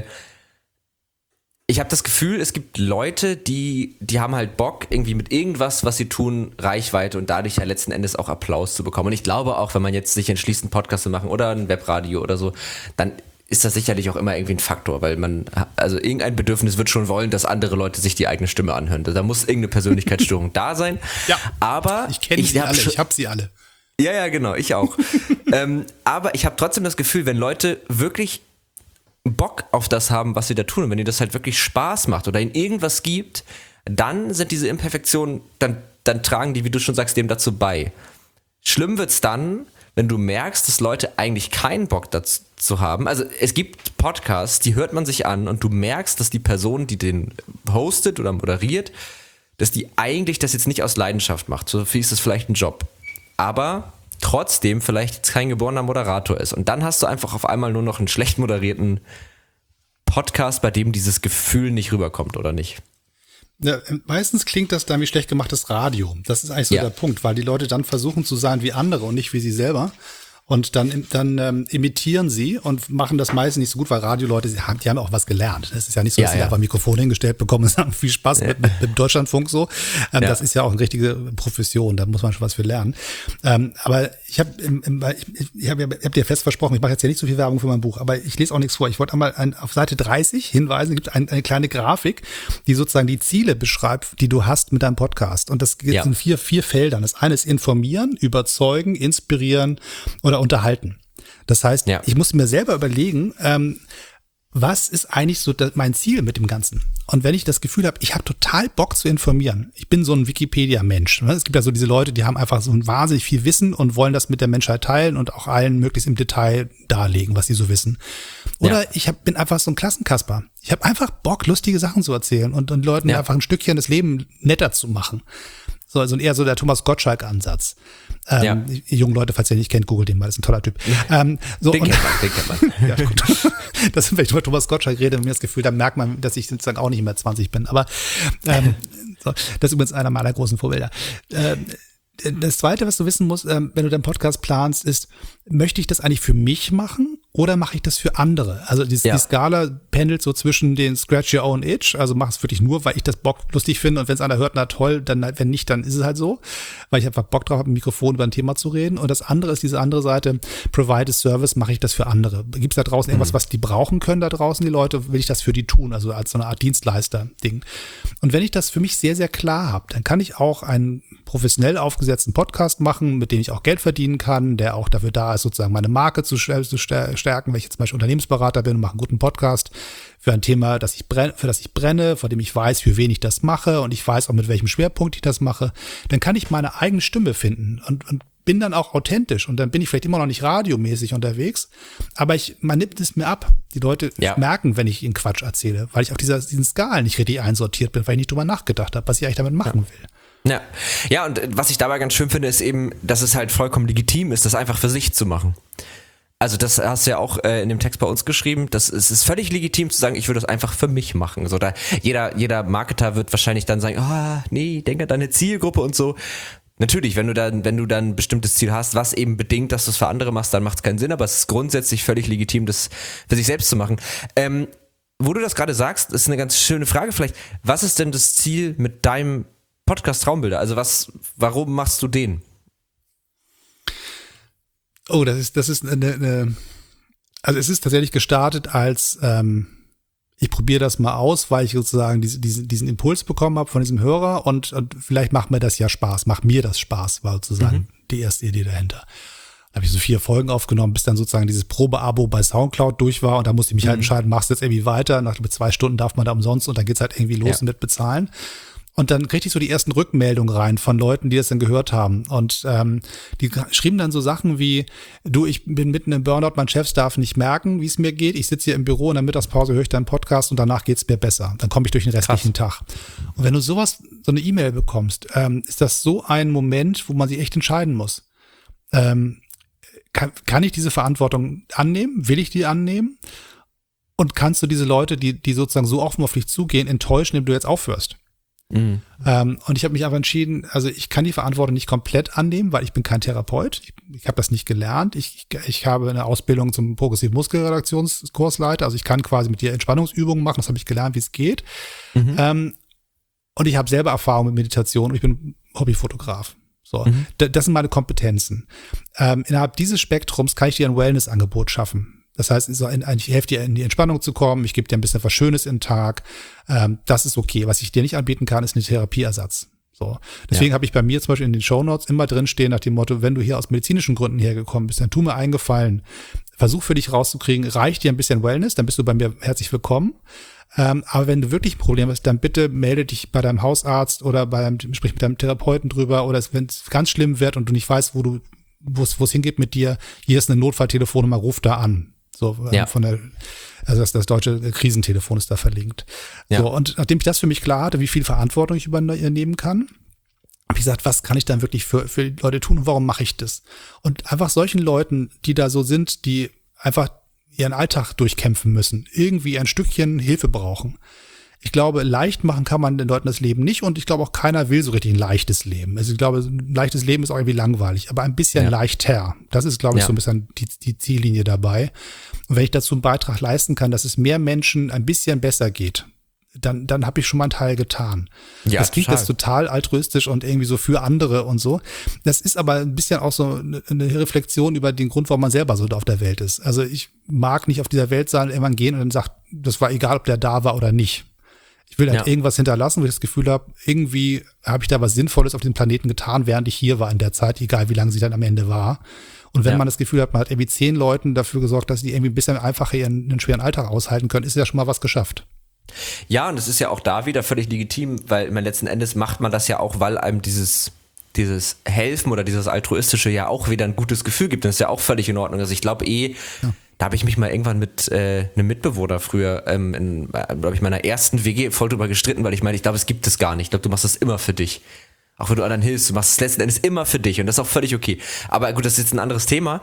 ich habe das Gefühl, es gibt Leute, die haben halt Bock, irgendwie mit irgendwas, was sie tun, Reichweite und dadurch ja letzten Endes auch Applaus zu bekommen. Und ich glaube auch, wenn man jetzt sich entschließt, einen Podcast zu machen oder ein Webradio oder so, dann ist das sicherlich auch immer irgendwie ein Faktor, weil also irgendein Bedürfnis wird schon wollen, dass andere Leute sich die eigene Stimme anhören. Da muss irgendeine Persönlichkeitsstörung da sein. Ja, aber ich kenne sie alle, ich habe sie alle. Ja, genau, ich auch. Aber ich habe trotzdem das Gefühl, wenn Leute wirklich Bock auf das haben, was sie da tun und wenn ihnen das halt wirklich Spaß macht oder ihnen irgendwas gibt, dann sind diese Imperfektionen, dann tragen die, wie du schon sagst, dem dazu bei. Schlimm wird's dann, wenn du merkst, dass Leute eigentlich keinen Bock dazu haben. Also es gibt Podcasts, die hört man sich an und du merkst, dass die Person, die den hostet oder moderiert, dass die eigentlich das jetzt nicht aus Leidenschaft macht. So viel ist es vielleicht ein Job. Aber trotzdem vielleicht jetzt kein geborener Moderator ist. Und dann hast du einfach auf einmal nur noch einen schlecht moderierten Podcast, bei dem dieses Gefühl nicht rüberkommt, oder nicht? Ja, meistens klingt das dann wie schlecht gemachtes Radio. Das ist eigentlich so der Punkt, weil die Leute dann versuchen zu sein wie andere und nicht wie sie selber. Und dann imitieren sie und machen das meistens nicht so gut, weil Radioleute, die haben ja auch was gelernt. Es ist ja nicht so, dass sie einfach ein Mikrofon hingestellt bekommen und sagen, viel Spaß mit Deutschlandfunk so. Das ist ja auch eine richtige Profession, da muss man schon was für lernen. Aber ich hab dir fest versprochen, ich mache jetzt ja nicht so viel Werbung für mein Buch, aber ich lese auch nichts vor. Ich wollte einmal auf Seite 30 hinweisen, es gibt eine kleine Grafik, die sozusagen die Ziele beschreibt, die du hast mit deinem Podcast. Und das geht in vier Feldern. Das eine ist informieren, überzeugen, inspirieren oder unterhalten. Das heißt, ich musste mir selber überlegen, was ist eigentlich so mein Ziel mit dem Ganzen? Und wenn ich das Gefühl habe, ich habe total Bock zu informieren, ich bin so ein Wikipedia-Mensch. Es gibt ja so diese Leute, die haben einfach so ein wahnsinnig viel Wissen und wollen das mit der Menschheit teilen und auch allen möglichst im Detail darlegen, was sie so wissen. Oder ich bin einfach so ein Klassenkasper. Ich habe einfach Bock, lustige Sachen zu erzählen und Leuten einfach ein Stückchen das Leben netter zu machen. So, also eher so der Thomas Gottschalk-Ansatz. Die jungen Leute, falls ihr nicht kennt, googelt den mal, das ist ein toller Typ. Den kennt man. Ja, gut. Das sind, wenn ich über Thomas Gottschalk rede, mir das Gefühl, da merkt man, dass ich sozusagen auch nicht mehr 20 bin. Aber so, das ist übrigens einer meiner großen Vorbilder. Das Zweite, was du wissen musst, wenn du deinen Podcast planst, ist, möchte ich das eigentlich für mich machen oder mache ich das für andere? Also die Skala pendelt so zwischen den Scratch Your Own Itch, also mach es wirklich nur, weil ich das Bock lustig finde und wenn es einer hört, na toll, dann wenn nicht, dann ist es halt so, weil ich einfach Bock drauf habe, im Mikrofon über ein Thema zu reden. Und das andere ist diese andere Seite, provide a service, mache ich das für andere? Gibt es da draußen irgendwas, was die brauchen können da draußen, die Leute, will ich das für die tun, also als so eine Art Dienstleister-Ding. Und wenn ich das für mich sehr, sehr klar habe, dann kann ich auch einen professionell aufgesetzten Podcast machen, mit dem ich auch Geld verdienen kann, der auch dafür da ist, sozusagen meine Marke zu stärken, wenn ich jetzt zum Beispiel Unternehmensberater bin und mache einen guten Podcast für ein Thema, für das ich brenne, von dem ich weiß, für wen ich das mache und ich weiß auch, mit welchem Schwerpunkt ich das mache, dann kann ich meine eigene Stimme finden und bin dann auch authentisch und dann bin ich vielleicht immer noch nicht radiomäßig unterwegs, aber man nimmt es mir ab. Die Leute merken, wenn ich ihnen Quatsch erzähle, weil ich auf diesen Skalen nicht richtig einsortiert bin, weil ich nicht drüber nachgedacht habe, was ich eigentlich damit machen will. Ja, und was ich dabei ganz schön finde, ist eben, dass es halt vollkommen legitim ist, das einfach für sich zu machen. Also das hast du ja auch in dem Text bei uns geschrieben, es ist völlig legitim zu sagen, ich würde das einfach für mich machen. So, da jeder Marketer wird wahrscheinlich dann sagen, nee, denk an deine Zielgruppe und so. Natürlich, wenn du dann ein bestimmtes Ziel hast, was eben bedingt, dass du es für andere machst, dann macht es keinen Sinn, aber es ist grundsätzlich völlig legitim, das für sich selbst zu machen. Wo du das gerade sagst, ist eine ganz schöne Frage vielleicht. Was ist denn das Ziel mit deinem Podcast Traumbilder? Also warum machst du den? Oh, das ist eine also es ist tatsächlich gestartet als ich probiere das mal aus, weil ich sozusagen diesen Impuls bekommen habe von diesem Hörer und vielleicht macht mir das Spaß, war sozusagen die erste Idee dahinter. Dann habe ich so 4 Folgen aufgenommen, bis dann sozusagen dieses Probeabo bei Soundcloud durch war und da musste ich mich halt entscheiden, machst du jetzt irgendwie weiter, nach 2 Stunden darf man da umsonst und dann geht's halt irgendwie los mit bezahlen. Und dann kriegte ich so die ersten Rückmeldungen rein von Leuten, die das dann gehört haben. Und die schrieben dann so Sachen wie, du, ich bin mitten im Burnout, mein Chef darf nicht merken, wie es mir geht. Ich sitze hier im Büro in der Mittagspause, höre ich deinen Podcast und danach geht's mir besser. Dann komme ich durch den restlichen Tag. Und wenn du so eine E-Mail bekommst, ist das so ein Moment, wo man sich echt entscheiden muss. Kann ich diese Verantwortung annehmen? Will ich die annehmen? Und kannst du diese Leute, die sozusagen so offen auf dich zugehen, enttäuschen, indem du jetzt aufhörst? Und ich habe mich einfach entschieden, also ich kann die Verantwortung nicht komplett annehmen, weil ich bin kein Therapeut. Ich habe das nicht gelernt. Ich habe eine Ausbildung zum progressiven Muskelredaktionskursleiter. Also ich kann quasi mit dir Entspannungsübungen machen. Das habe ich gelernt, wie es geht. Und ich habe selber Erfahrung mit Meditation und ich bin Hobbyfotograf. So, das sind meine Kompetenzen. Innerhalb dieses Spektrums kann ich dir ein Wellness-Angebot schaffen. Das heißt, ich helfe dir in die Entspannung zu kommen, ich gebe dir ein bisschen was Schönes in den Tag. Das ist okay. Was ich dir nicht anbieten kann, ist ein Therapieersatz. So. Deswegen habe ich bei mir zum Beispiel in den Shownotes immer drin stehen nach dem Motto, wenn du hier aus medizinischen Gründen hergekommen bist, dann tu mir einen Gefallen. Versuch für dich rauszukriegen, reicht dir ein bisschen Wellness, dann bist du bei mir herzlich willkommen. Aber wenn du wirklich ein Problem hast, dann bitte melde dich bei deinem Hausarzt oder sprich mit deinem Therapeuten drüber oder wenn es ganz schlimm wird und du nicht weißt, wo es hingeht mit dir, hier ist eine Notfalltelefonnummer, ruf da an. So, also das deutsche Krisentelefon ist da verlinkt. Ja. So, und nachdem ich das für mich klar hatte, wie viel Verantwortung ich übernehmen kann, habe ich gesagt, was kann ich dann wirklich für die Leute tun und warum mache ich das? Und einfach solchen Leuten, die da so sind, die einfach ihren Alltag durchkämpfen müssen, irgendwie ein Stückchen Hilfe brauchen. Ich glaube, leicht machen kann man den Leuten das Leben nicht und ich glaube auch keiner will so richtig ein leichtes Leben. Also ich glaube, ein leichtes Leben ist auch irgendwie langweilig, aber ein bisschen leichter. Das ist, glaube ich, so ein bisschen die Ziellinie dabei. Und wenn ich dazu einen Beitrag leisten kann, dass es mehr Menschen ein bisschen besser geht, dann habe ich schon mal einen Teil getan. Ja, das klingt jetzt total altruistisch und irgendwie so für andere und so. Das ist aber ein bisschen auch so eine Reflexion über den Grund, warum man selber so auf der Welt ist. Also ich mag nicht auf dieser Welt sein, irgendwann gehen und dann sagt, das war egal, ob der da war oder nicht. Ich will halt irgendwas hinterlassen, wo ich das Gefühl habe, irgendwie habe ich da was Sinnvolles auf dem Planeten getan, während ich hier war in der Zeit, egal wie lange sie dann am Ende war. Und wenn man das Gefühl hat, man hat irgendwie 10 Leuten dafür gesorgt, dass die irgendwie ein bisschen einfacher ihren schweren Alltag aushalten können, ist ja schon mal was geschafft. Ja, und es ist ja auch da wieder völlig legitim, weil letzten Endes macht man das ja auch, weil einem dieses Helfen oder dieses Altruistische ja auch wieder ein gutes Gefühl gibt. Das ist ja auch völlig in Ordnung. Also ich glaube da habe ich mich mal irgendwann mit einem Mitbewohner früher in meiner ersten WG voll drüber gestritten, weil ich glaube, es gibt es gar nicht. Ich glaube, du machst das immer für dich. Auch wenn du anderen hilfst, du machst es letzten Endes immer für dich und das ist auch völlig okay. Aber gut, das ist jetzt ein anderes Thema.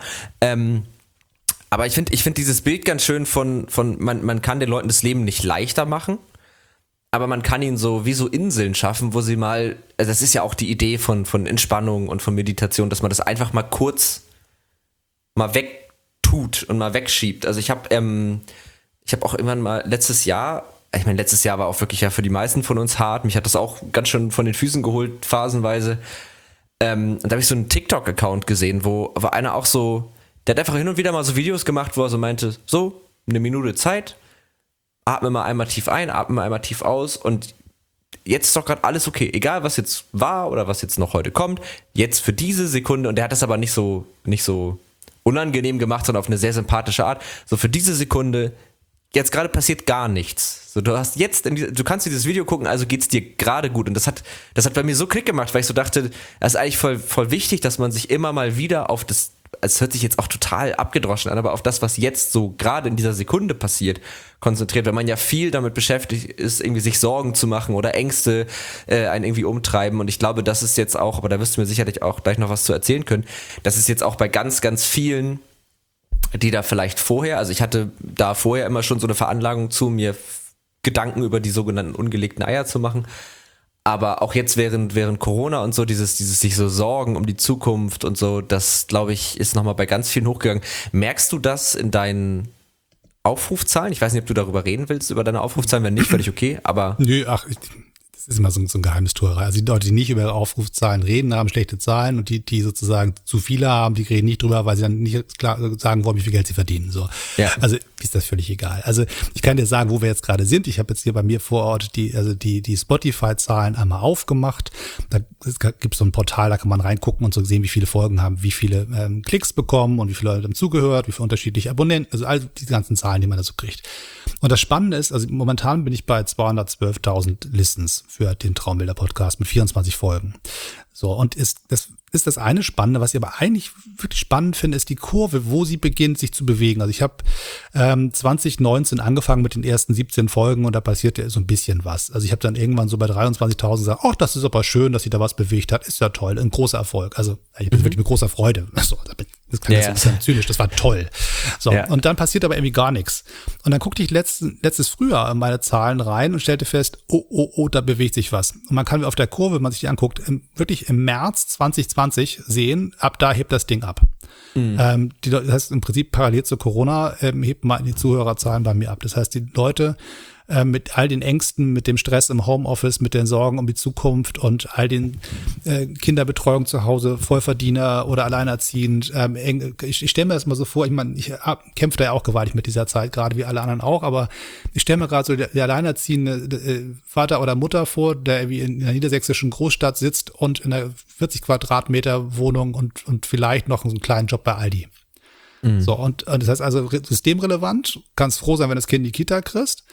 Aber ich finde dieses Bild ganz schön von man kann den Leuten das Leben nicht leichter machen, aber man kann ihnen so wie so Inseln schaffen, wo sie mal, also das ist ja auch die Idee von Entspannung und von Meditation, dass man das einfach mal kurz mal wegtut und mal wegschiebt. Also ich habe auch irgendwann mal letztes Jahr war auch wirklich ja für die meisten von uns hart, mich hat das auch ganz schön von den Füßen geholt, phasenweise. Und da habe ich so einen TikTok-Account gesehen, wo einer auch so, der hat einfach hin und wieder mal so Videos gemacht, wo er so meinte, so, 1 Minute Zeit, atme mal einmal tief ein, atme mal einmal tief aus und jetzt ist doch gerade alles okay, egal was jetzt war oder was jetzt noch heute kommt, jetzt für diese Sekunde, und der hat das aber nicht so unangenehm gemacht, sondern auf eine sehr sympathische Art, so für diese Sekunde, jetzt gerade passiert gar nichts. So, du kannst dieses Video gucken, also geht's dir gerade gut. Und das hat bei mir so Klick gemacht, weil ich so dachte, das ist eigentlich voll wichtig, dass man sich immer mal wieder auf das, es hört sich jetzt auch total abgedroschen an, aber auf das, was jetzt so gerade in dieser Sekunde passiert, konzentriert, weil man ja viel damit beschäftigt ist, irgendwie sich Sorgen zu machen oder Ängste einen irgendwie umtreiben. Und ich glaube, das ist jetzt auch, aber da wirst du mir sicherlich auch gleich noch was zu erzählen können, das ist jetzt auch bei ganz, ganz vielen, die da vielleicht vorher, also ich hatte da vorher immer schon so eine Veranlagung zu, mir Gedanken über die sogenannten ungelegten Eier zu machen, aber auch jetzt während Corona und so, dieses sich so Sorgen um die Zukunft und so, das, glaube ich, ist nochmal bei ganz vielen hochgegangen. Merkst du das in deinen Aufrufzahlen? Ich weiß nicht, ob du darüber reden willst, über deine Aufrufzahlen, wenn nicht, völlig okay, aber... Nö, Das ist immer so ein Geheimnistuerei. Also die Leute, die nicht über ihre Aufrufzahlen reden, haben schlechte Zahlen und die sozusagen zu viele haben, die reden nicht drüber, weil sie dann nicht klar sagen wollen, wie viel Geld sie verdienen. So. Ja. Also ist das völlig egal. Also ich kann dir sagen, wo wir jetzt gerade sind. Ich habe jetzt hier bei mir vor Ort die Spotify-Zahlen einmal aufgemacht. Da gibt es so ein Portal, da kann man reingucken und so sehen, wie viele Folgen haben, wie viele Klicks bekommen und wie viele Leute haben zugehört, wie viele unterschiedliche Abonnenten, also all die ganzen Zahlen, die man da so kriegt. Und das Spannende ist, also momentan bin ich bei 212.000 Listens für den Traumbilder-Podcast mit 24 Folgen. So, und das ist das eine Spannende. Was ich aber eigentlich wirklich spannend finde, ist die Kurve, wo sie beginnt, sich zu bewegen. Also ich habe 2019 angefangen mit den ersten 17 Folgen und da passierte so ein bisschen was. Also ich habe dann irgendwann so bei 23.000 gesagt, ach, das ist aber schön, dass sich da was bewegt hat. Ist ja toll, ein großer Erfolg. Also ich bin wirklich mit großer Freude. So, das klingt jetzt ein bisschen zynisch, das war toll. So, und dann passiert aber irgendwie gar nichts. Und dann guckte ich letztes Frühjahr in meine Zahlen rein und stellte fest, oh, da bewegt sich was. Und man kann auf der Kurve, wenn man sich die anguckt, wirklich im März 2020 sehen, ab da hebt das Ding ab. Das heißt im Prinzip parallel zu Corona hebt mal die Zuhörerzahlen bei mir ab. Das heißt, die Leute mit all den Ängsten, mit dem Stress im Homeoffice, mit den Sorgen um die Zukunft und all den Kinderbetreuung zu Hause, Vollverdiener oder alleinerziehend. Ich stelle mir das mal so vor, ich meine, ich kämpfe da ja auch gewaltig mit dieser Zeit, gerade wie alle anderen auch, aber ich stelle mir gerade so der alleinerziehende Vater oder Mutter vor, der irgendwie in einer niedersächsischen Großstadt sitzt und in einer 40 Quadratmeter Wohnung und vielleicht noch einen kleinen Job bei Aldi. So, und das heißt also systemrelevant, kannst froh sein, wenn das Kind in die Kita kriegst.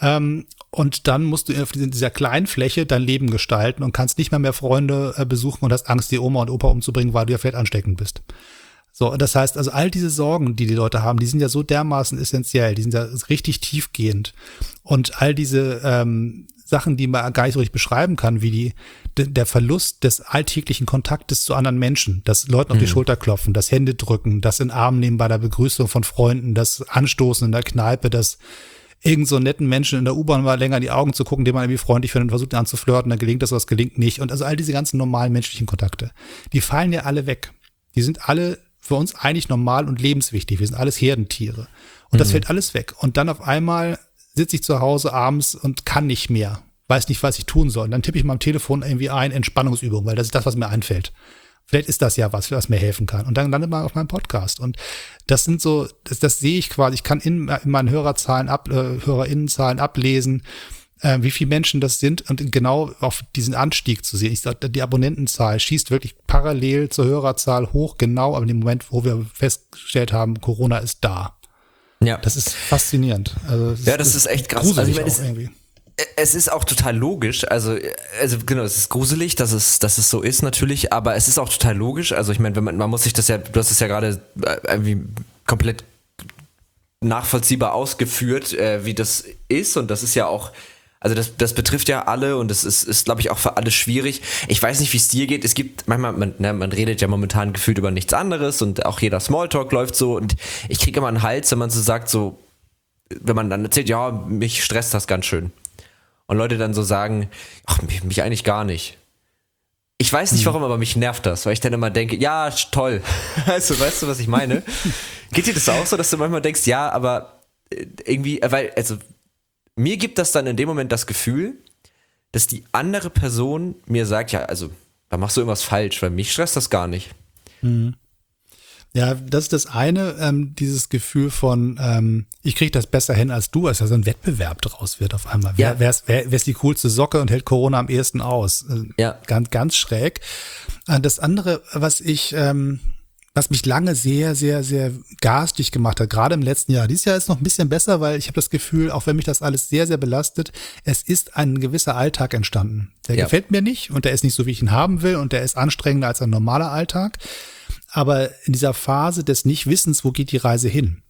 Und dann musst du auf dieser kleinen Fläche dein Leben gestalten und kannst nicht mehr Freunde besuchen und hast Angst, die Oma und Opa umzubringen, weil du ja vielleicht ansteckend bist. So, das heißt also, all diese Sorgen, die Leute haben, die sind ja so dermaßen essentiell, die sind ja richtig tiefgehend. Und all diese Sachen, die man gar nicht so richtig beschreiben kann, wie der Verlust des alltäglichen Kontaktes zu anderen Menschen, das Leuten auf die Schulter klopfen, das Hände drücken, das in den Arm nehmen bei der Begrüßung von Freunden, das Anstoßen in der Kneipe, das irgend so netten Menschen in der U-Bahn mal länger in die Augen zu gucken, den man irgendwie freundlich findet und versucht, ihn anzuflirten, dann gelingt das, was gelingt nicht. Und also all diese ganzen normalen menschlichen Kontakte, die fallen ja alle weg. Die sind alle für uns eigentlich normal und lebenswichtig. Wir sind alles Herdentiere. Und das fällt alles weg. Und dann auf einmal sitze ich zu Hause abends und kann nicht mehr. Weiß nicht, was ich tun soll. Und dann tippe ich mal am Telefon irgendwie ein Entspannungsübung, weil das ist das, was mir einfällt. Vielleicht ist das ja was mir helfen kann. Und dann landet man auf meinem Podcast. Und das sind so, das sehe ich quasi. Ich kann in meinen HörerInnenzahlen ablesen, wie viele Menschen das sind und genau auf diesen Anstieg zu sehen. Ich sage, die Abonnentenzahl schießt wirklich parallel zur Hörerzahl hoch, genau aber in dem Moment, wo wir festgestellt haben, Corona ist da. Ja. Das ist faszinierend. Also das ist echt krass. Also ich meine, es ist auch total logisch, also genau, es ist gruselig, dass es so ist natürlich, aber es ist auch total logisch, also ich meine, wenn man muss sich das ja, du hast es ja gerade irgendwie komplett nachvollziehbar ausgeführt, wie das ist und das ist ja auch, also das betrifft ja alle und das ist glaube ich auch für alle schwierig. Ich weiß nicht, wie es dir geht, es gibt manchmal, man redet ja momentan gefühlt über nichts anderes und auch jeder Smalltalk läuft so und ich kriege immer einen Hals, wenn man so sagt, so, wenn man dann erzählt, ja, mich stresst das ganz schön. Und Leute dann so sagen, ach, mich eigentlich gar nicht. Ich weiß nicht warum, aber mich nervt das, weil ich dann immer denke, ja, toll. Also, weißt du, was ich meine? Geht dir das auch so, dass du manchmal denkst, ja, aber irgendwie, weil, also, mir gibt das dann in dem Moment das Gefühl, dass die andere Person mir sagt, ja, also, da machst du irgendwas falsch, weil mich stresst das gar nicht. Ja, das ist das eine, dieses Gefühl von, ich kriege das besser hin als du, als ja so ein Wettbewerb draus wird auf einmal. Wer ist die coolste Socke und hält Corona am ehesten aus? Ganz, ganz schräg. Das andere, was mich lange sehr, sehr, sehr garstig gemacht hat, gerade im letzten Jahr. Dieses Jahr ist noch ein bisschen besser, weil ich habe das Gefühl, auch wenn mich das alles sehr, sehr belastet, es ist ein gewisser Alltag entstanden. Der gefällt mir nicht und der ist nicht so, wie ich ihn haben will und der ist anstrengender als ein normaler Alltag. Aber in dieser Phase des Nichtwissens, wo geht die Reise hin,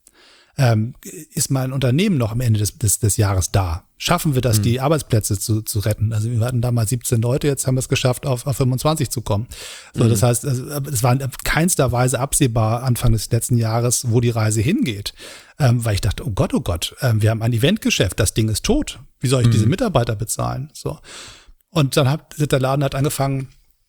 ist mein Unternehmen noch am Ende des Jahres da? Schaffen wir das, die Arbeitsplätze zu retten? Also wir hatten damals 17 Leute, jetzt haben wir es geschafft, auf 25 zu kommen. So, das heißt, es war in keinster Weise absehbar Anfang des letzten Jahres, wo die Reise hingeht. Weil ich dachte, oh Gott, wir haben ein Eventgeschäft, das Ding ist tot. Wie soll ich diese Mitarbeiter bezahlen? So. Und dann der Laden hat angefangen,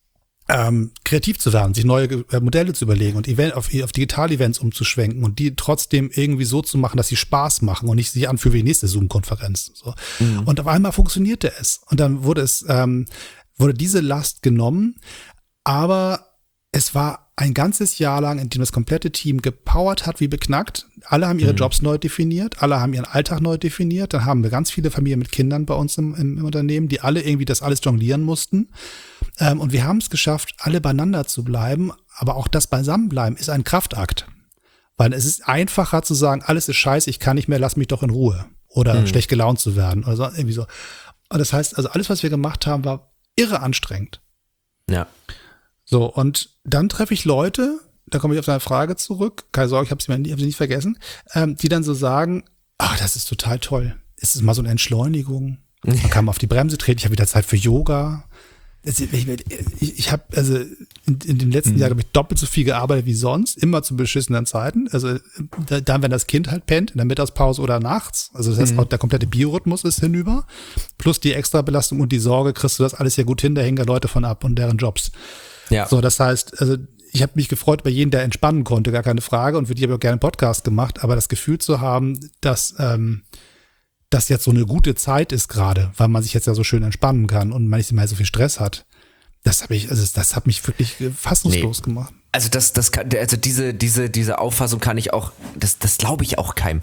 kreativ zu werden, sich neue Modelle zu überlegen und auf Digital-Events umzuschwenken und die trotzdem irgendwie so zu machen, dass sie Spaß machen und nicht sich anfühlen wie die nächste Zoom-Konferenz. So. Und auf einmal funktionierte es. Und dann wurde diese Last genommen, aber es war ein ganzes Jahr lang, in dem das komplette Team gepowert hat wie beknackt. Alle haben ihre Jobs neu definiert, alle haben ihren Alltag neu definiert. Dann haben wir ganz viele Familien mit Kindern bei uns im Unternehmen, die alle irgendwie das alles jonglieren mussten. Und wir haben es geschafft, alle beieinander zu bleiben. Aber auch das Beisammenbleiben ist ein Kraftakt. Weil es ist einfacher zu sagen, alles ist scheiße, ich kann nicht mehr, lass mich doch in Ruhe. Oder schlecht gelaunt zu werden. Oder so, irgendwie so. Und das heißt, also alles, was wir gemacht haben, war irre anstrengend. Ja. So, und dann treffe ich Leute, da komme ich auf deine Frage zurück, keine Sorge, ich habe sie nicht vergessen, die dann so sagen, das ist total toll. Es ist mal so eine Entschleunigung. Man kann mal auf die Bremse treten, ich habe wieder Zeit für Yoga. Ich habe also in dem letzten Jahr, glaube ich, doppelt so viel gearbeitet wie sonst, immer zu beschissenen Zeiten. Also dann, wenn das Kind halt pennt, in der Mittagspause oder nachts. Also das heißt, auch der komplette Biorhythmus ist hinüber. Plus die Extrabelastung und die Sorge, kriegst du das alles ja gut hin, da hängen da Leute von ab und deren Jobs. Ja. So, das heißt, also ich habe mich gefreut über jeden, der entspannen konnte, gar keine Frage, und für die habe ich auch gerne einen Podcast gemacht, aber das Gefühl zu haben, dass das jetzt so eine gute Zeit ist gerade, weil man sich jetzt ja so schön entspannen kann und man nicht mehr so viel Stress hat, das hat mich wirklich fassungslos gemacht. Also diese Auffassung kann ich auch, das glaube ich auch keinem.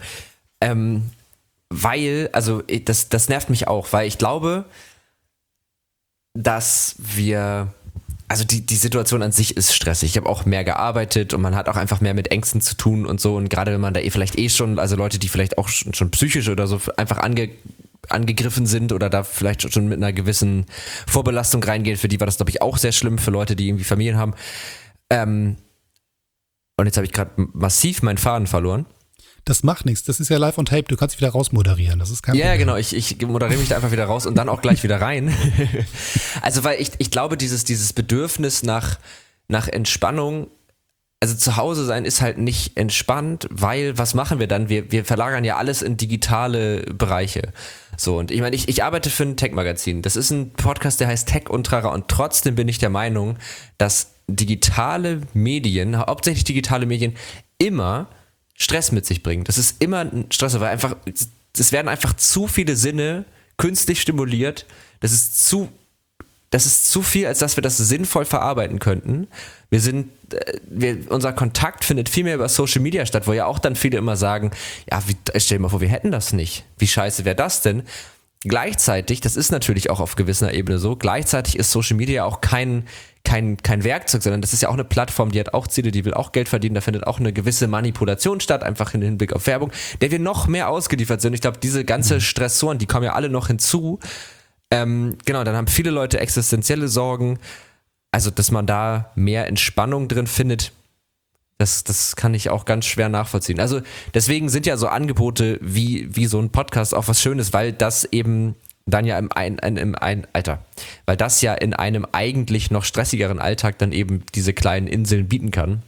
Weil, also das nervt mich auch, weil ich glaube, dass also die Situation an sich ist stressig. Ich habe auch mehr gearbeitet und man hat auch einfach mehr mit Ängsten zu tun und so. Und gerade wenn man da vielleicht schon, also Leute, die vielleicht auch schon psychisch oder so einfach angegriffen sind oder da vielleicht schon mit einer gewissen Vorbelastung reingehen, für die war das, glaube ich, auch sehr schlimm, für Leute, die irgendwie Familien haben. Und jetzt habe ich gerade massiv meinen Faden verloren. Das macht nichts, das ist ja live on tape, du kannst dich wieder rausmoderieren, das ist kein Problem. Ja, genau, ich moderiere mich da einfach wieder raus und dann auch gleich wieder rein. Also, weil ich glaube, dieses Bedürfnis nach Entspannung, also zu Hause sein ist halt nicht entspannt, weil was machen wir dann? Wir verlagern ja alles in digitale Bereiche. So, und ich meine, ich arbeite für ein Tech-Magazin. Das ist ein Podcast, der heißt Tech und Trara, und trotzdem bin ich der Meinung, dass digitale Medien, hauptsächlich digitale Medien, immer Stress mit sich bringen. Das ist immer ein Stress, weil einfach, es werden einfach zu viele Sinne künstlich stimuliert. Das ist zu viel, als dass wir das sinnvoll verarbeiten könnten. Unser Kontakt findet viel mehr über Social Media statt, wo ja auch dann viele immer sagen, ja, stell dir mal vor, wir hätten das nicht. Wie scheiße wäre das denn? Gleichzeitig, das ist natürlich auch auf gewisser Ebene so, gleichzeitig ist Social Media auch kein Werkzeug, sondern das ist ja auch eine Plattform, die hat auch Ziele, die will auch Geld verdienen, da findet auch eine gewisse Manipulation statt, einfach im Hinblick auf Werbung, der wir noch mehr ausgeliefert sind. Ich glaube, diese ganze Stressoren, die kommen ja alle noch hinzu. Genau, dann haben viele Leute existenzielle Sorgen, also dass man da mehr Entspannung drin findet, das kann ich auch ganz schwer nachvollziehen. Also deswegen sind ja so Angebote wie so ein Podcast auch was Schönes, weil das eben dann ja weil das ja in einem eigentlich noch stressigeren Alltag dann eben diese kleinen Inseln bieten kann.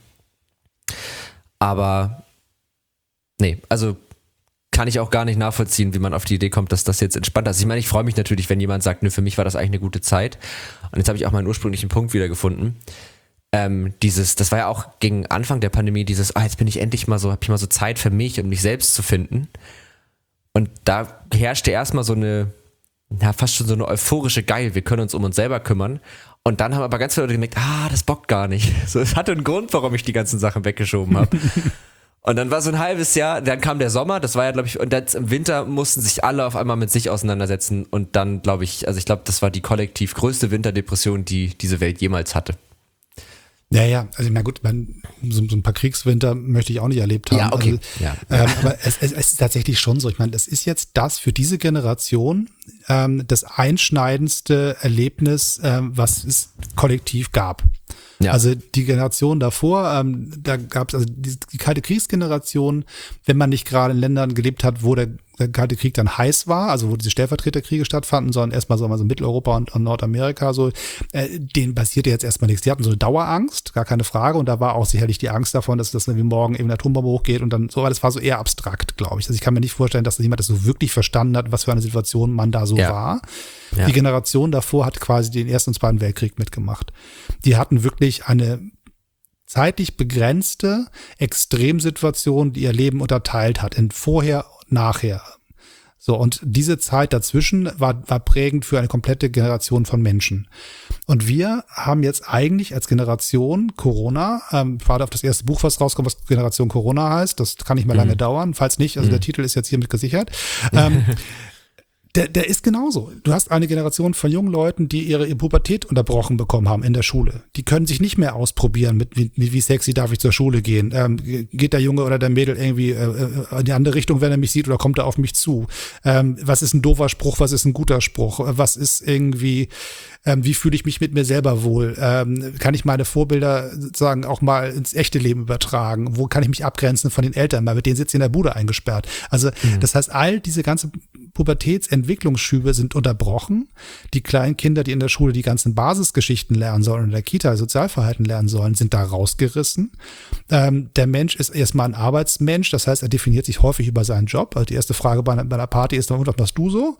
Aber nee, also kann ich auch gar nicht nachvollziehen, wie man auf die Idee kommt, dass das jetzt entspannt ist. Ich meine, ich freue mich natürlich, wenn jemand sagt, für mich war das eigentlich eine gute Zeit. Und jetzt habe ich auch meinen ursprünglichen Punkt wiedergefunden. Das war ja auch gegen Anfang der Pandemie jetzt bin ich endlich mal so, habe ich mal so Zeit für mich und mich selbst zu finden. Und da herrschte erstmal so fast schon so eine euphorische Geil, wir können uns um uns selber kümmern. Und dann haben aber ganz viele Leute gemerkt, das bockt gar nicht. So, es hatte einen Grund, warum ich die ganzen Sachen weggeschoben habe. Und dann war so ein halbes Jahr, dann kam der Sommer, das war ja, glaube ich, und jetzt im Winter mussten sich alle auf einmal mit sich auseinandersetzen. Und dann, glaube ich, das war die kollektiv größte Winterdepression, die diese Welt jemals hatte. Ja, also na gut, so ein paar Kriegswinter möchte ich auch nicht erlebt haben. Ja, okay. Also, aber es ist tatsächlich schon so. Ich meine, das ist jetzt für diese Generation das einschneidendste Erlebnis, was es kollektiv gab. Ja. Also die Generation davor, da gab es also die kalte Kriegsgeneration, wenn man nicht gerade in Ländern gelebt hat, wo der der Kalte Krieg dann heiß war, also wo diese Stellvertreterkriege stattfanden, sondern erstmal so Mitteleuropa und Nordamerika, so, denen passierte jetzt erstmal nichts. Die hatten so eine Dauerangst, gar keine Frage, und da war auch sicherlich die Angst davon, dass das wie morgen eben eine Atombombe hochgeht und dann so, aber das war so eher abstrakt, glaube ich. Also ich kann mir nicht vorstellen, dass jemand das so wirklich verstanden hat, was für eine Situation man da so war. Ja. Die Generation davor hat quasi den Ersten und Zweiten Weltkrieg mitgemacht. Die hatten wirklich eine zeitlich begrenzte Extremsituation, die ihr Leben unterteilt hat in vorher, nachher. So, und diese Zeit dazwischen war prägend für eine komplette Generation von Menschen. Und wir haben jetzt eigentlich als Generation Corona, warte auf das erste Buch, was rauskommt, was Generation Corona heißt, das kann nicht mehr lange dauern, falls nicht, also der Titel ist jetzt hiermit gesichert. Der ist genauso. Du hast eine Generation von jungen Leuten, die ihre Pubertät unterbrochen bekommen haben in der Schule. Die können sich nicht mehr ausprobieren mit wie sexy darf ich zur Schule gehen. Geht der Junge oder der Mädel irgendwie in die andere Richtung, wenn er mich sieht, oder kommt er auf mich zu? Was ist ein doofer Spruch, was ist ein guter Spruch? Was ist irgendwie, wie fühle ich mich mit mir selber wohl? Kann ich meine Vorbilder sozusagen auch mal ins echte Leben übertragen? Wo kann ich mich abgrenzen von den Eltern? Weil mit denen sitze ich in der Bude eingesperrt. Also das heißt, all diese ganze Pubertätsentwicklungsschübe sind unterbrochen. Die kleinen Kinder, die in der Schule die ganzen Basisgeschichten lernen sollen, in der Kita Sozialverhalten lernen sollen, sind da rausgerissen. Der Mensch ist erstmal ein Arbeitsmensch, das heißt, er definiert sich häufig über seinen Job. Also die erste Frage bei einer Party ist, was machst du so?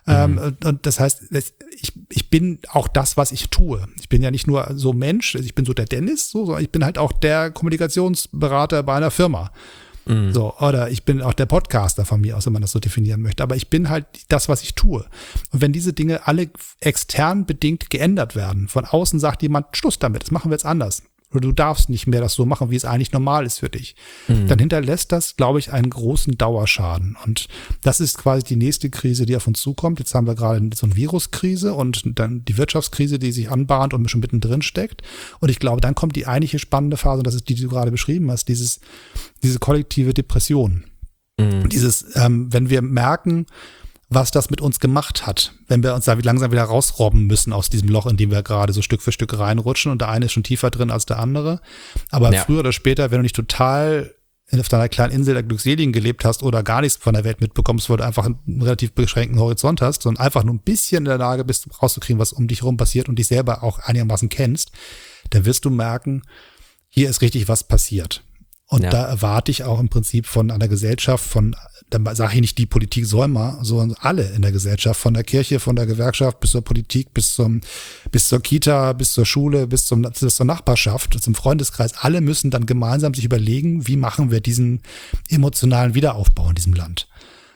Und das heißt, ich bin auch das, was ich tue. Ich bin ja nicht nur so Mensch, ich bin so der Dennis, sondern ich bin halt auch der Kommunikationsberater bei einer Firma. So, oder ich bin auch der Podcaster von mir aus, wenn man das so definieren möchte. Aber ich bin halt das, was ich tue. Und wenn diese Dinge alle extern bedingt geändert werden, von außen sagt jemand, Schluss damit, das machen wir jetzt anders. Oder du darfst nicht mehr das so machen, wie es eigentlich normal ist für dich. Dann hinterlässt das, glaube ich, einen großen Dauerschaden. Und das ist quasi die nächste Krise, die auf uns zukommt. Jetzt haben wir gerade so eine Viruskrise und dann die Wirtschaftskrise, die sich anbahnt und schon mittendrin steckt. Und ich glaube, dann kommt die eigentliche spannende Phase, und das ist die du gerade beschrieben hast, diese kollektive Depression. Dieses, wenn wir merken, was das mit uns gemacht hat, wenn wir uns da langsam wieder rausrobben müssen aus diesem Loch, in dem wir gerade so Stück für Stück reinrutschen, und der eine ist schon tiefer drin als der andere. Aber früher oder später, wenn du nicht total auf deiner kleinen Insel der Glückseligen gelebt hast oder gar nichts von der Welt mitbekommst, weil du einfach einen relativ beschränkten Horizont hast, sondern einfach nur ein bisschen in der Lage bist, rauszukriegen, was um dich herum passiert, und dich selber auch einigermaßen kennst, dann wirst du merken, hier ist richtig was passiert. Und da erwarte ich auch im Prinzip von einer Gesellschaft, da sage ich nicht, die Politik soll mal, sondern alle in der Gesellschaft, von der Kirche, von der Gewerkschaft bis zur Politik, bis zur Kita, bis zur Schule, bis zur Nachbarschaft, zum Freundeskreis. Alle müssen dann gemeinsam sich überlegen, wie machen wir diesen emotionalen Wiederaufbau in diesem Land.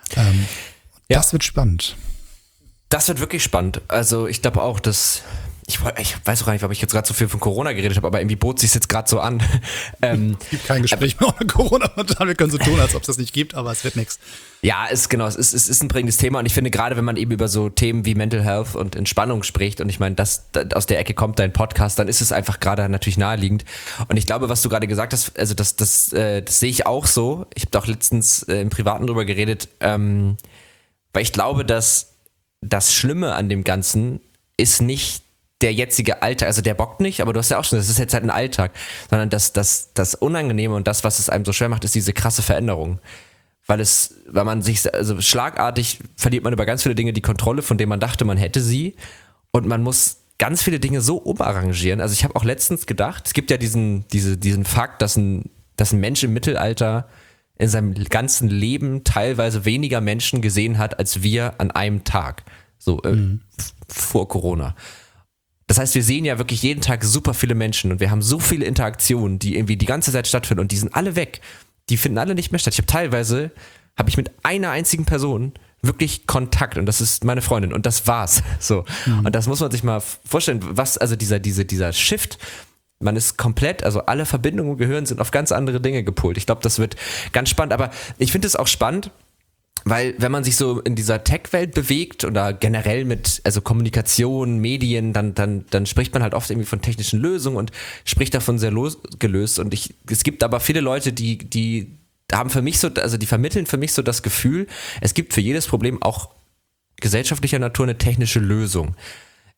Das wird spannend. Das wird wirklich spannend. Also ich glaube auch, dass ich weiß auch gar nicht, ob ich jetzt gerade so viel von Corona geredet habe, aber irgendwie bot sich jetzt gerade so an. Es gibt kein Gespräch mehr ohne Corona. Wir können so tun, als ob es das nicht gibt, aber es wird nichts. Ja, es ist ein prägendes Thema, und ich finde, gerade wenn man eben über so Themen wie Mental Health und Entspannung spricht, und ich meine, aus der Ecke kommt dein Podcast, dann ist es einfach gerade natürlich naheliegend. Und ich glaube, was du gerade gesagt hast, also das sehe ich auch so. Ich habe da auch letztens im Privaten drüber geredet, weil ich glaube, dass das Schlimme an dem Ganzen ist nicht der jetzige Alltag, also der bockt nicht, aber du hast ja auch schon, das ist jetzt halt ein Alltag, sondern das Unangenehme und das, was es einem so schwer macht, ist diese krasse Veränderung. Weil man sich, also schlagartig verliert man über ganz viele Dinge die Kontrolle, von denen man dachte, man hätte sie, und man muss ganz viele Dinge so umarrangieren. Also ich habe auch letztens gedacht, es gibt ja diesen Fakt, dass ein Mensch im Mittelalter in seinem ganzen Leben teilweise weniger Menschen gesehen hat, als wir an einem Tag, so vor Corona. Das heißt, wir sehen ja wirklich jeden Tag super viele Menschen, und wir haben so viele Interaktionen, die irgendwie die ganze Zeit stattfinden, und die sind alle weg. Die finden alle nicht mehr statt. Habe ich mit einer einzigen Person wirklich Kontakt, und das ist meine Freundin, und das war's. So. Und das muss man sich mal vorstellen, was, also dieser Shift, man ist komplett, also alle Verbindungen und Gehirn sind auf ganz andere Dinge gepolt. Ich glaube, das wird ganz spannend, aber ich finde es auch spannend, weil wenn man sich so in dieser Tech-Welt bewegt oder generell mit also Kommunikation, Medien, dann spricht man halt oft irgendwie von technischen Lösungen und spricht davon sehr losgelöst. Und es gibt aber viele Leute, die haben für mich so, also die vermitteln für mich so das Gefühl, es gibt für jedes Problem auch gesellschaftlicher Natur eine technische Lösung.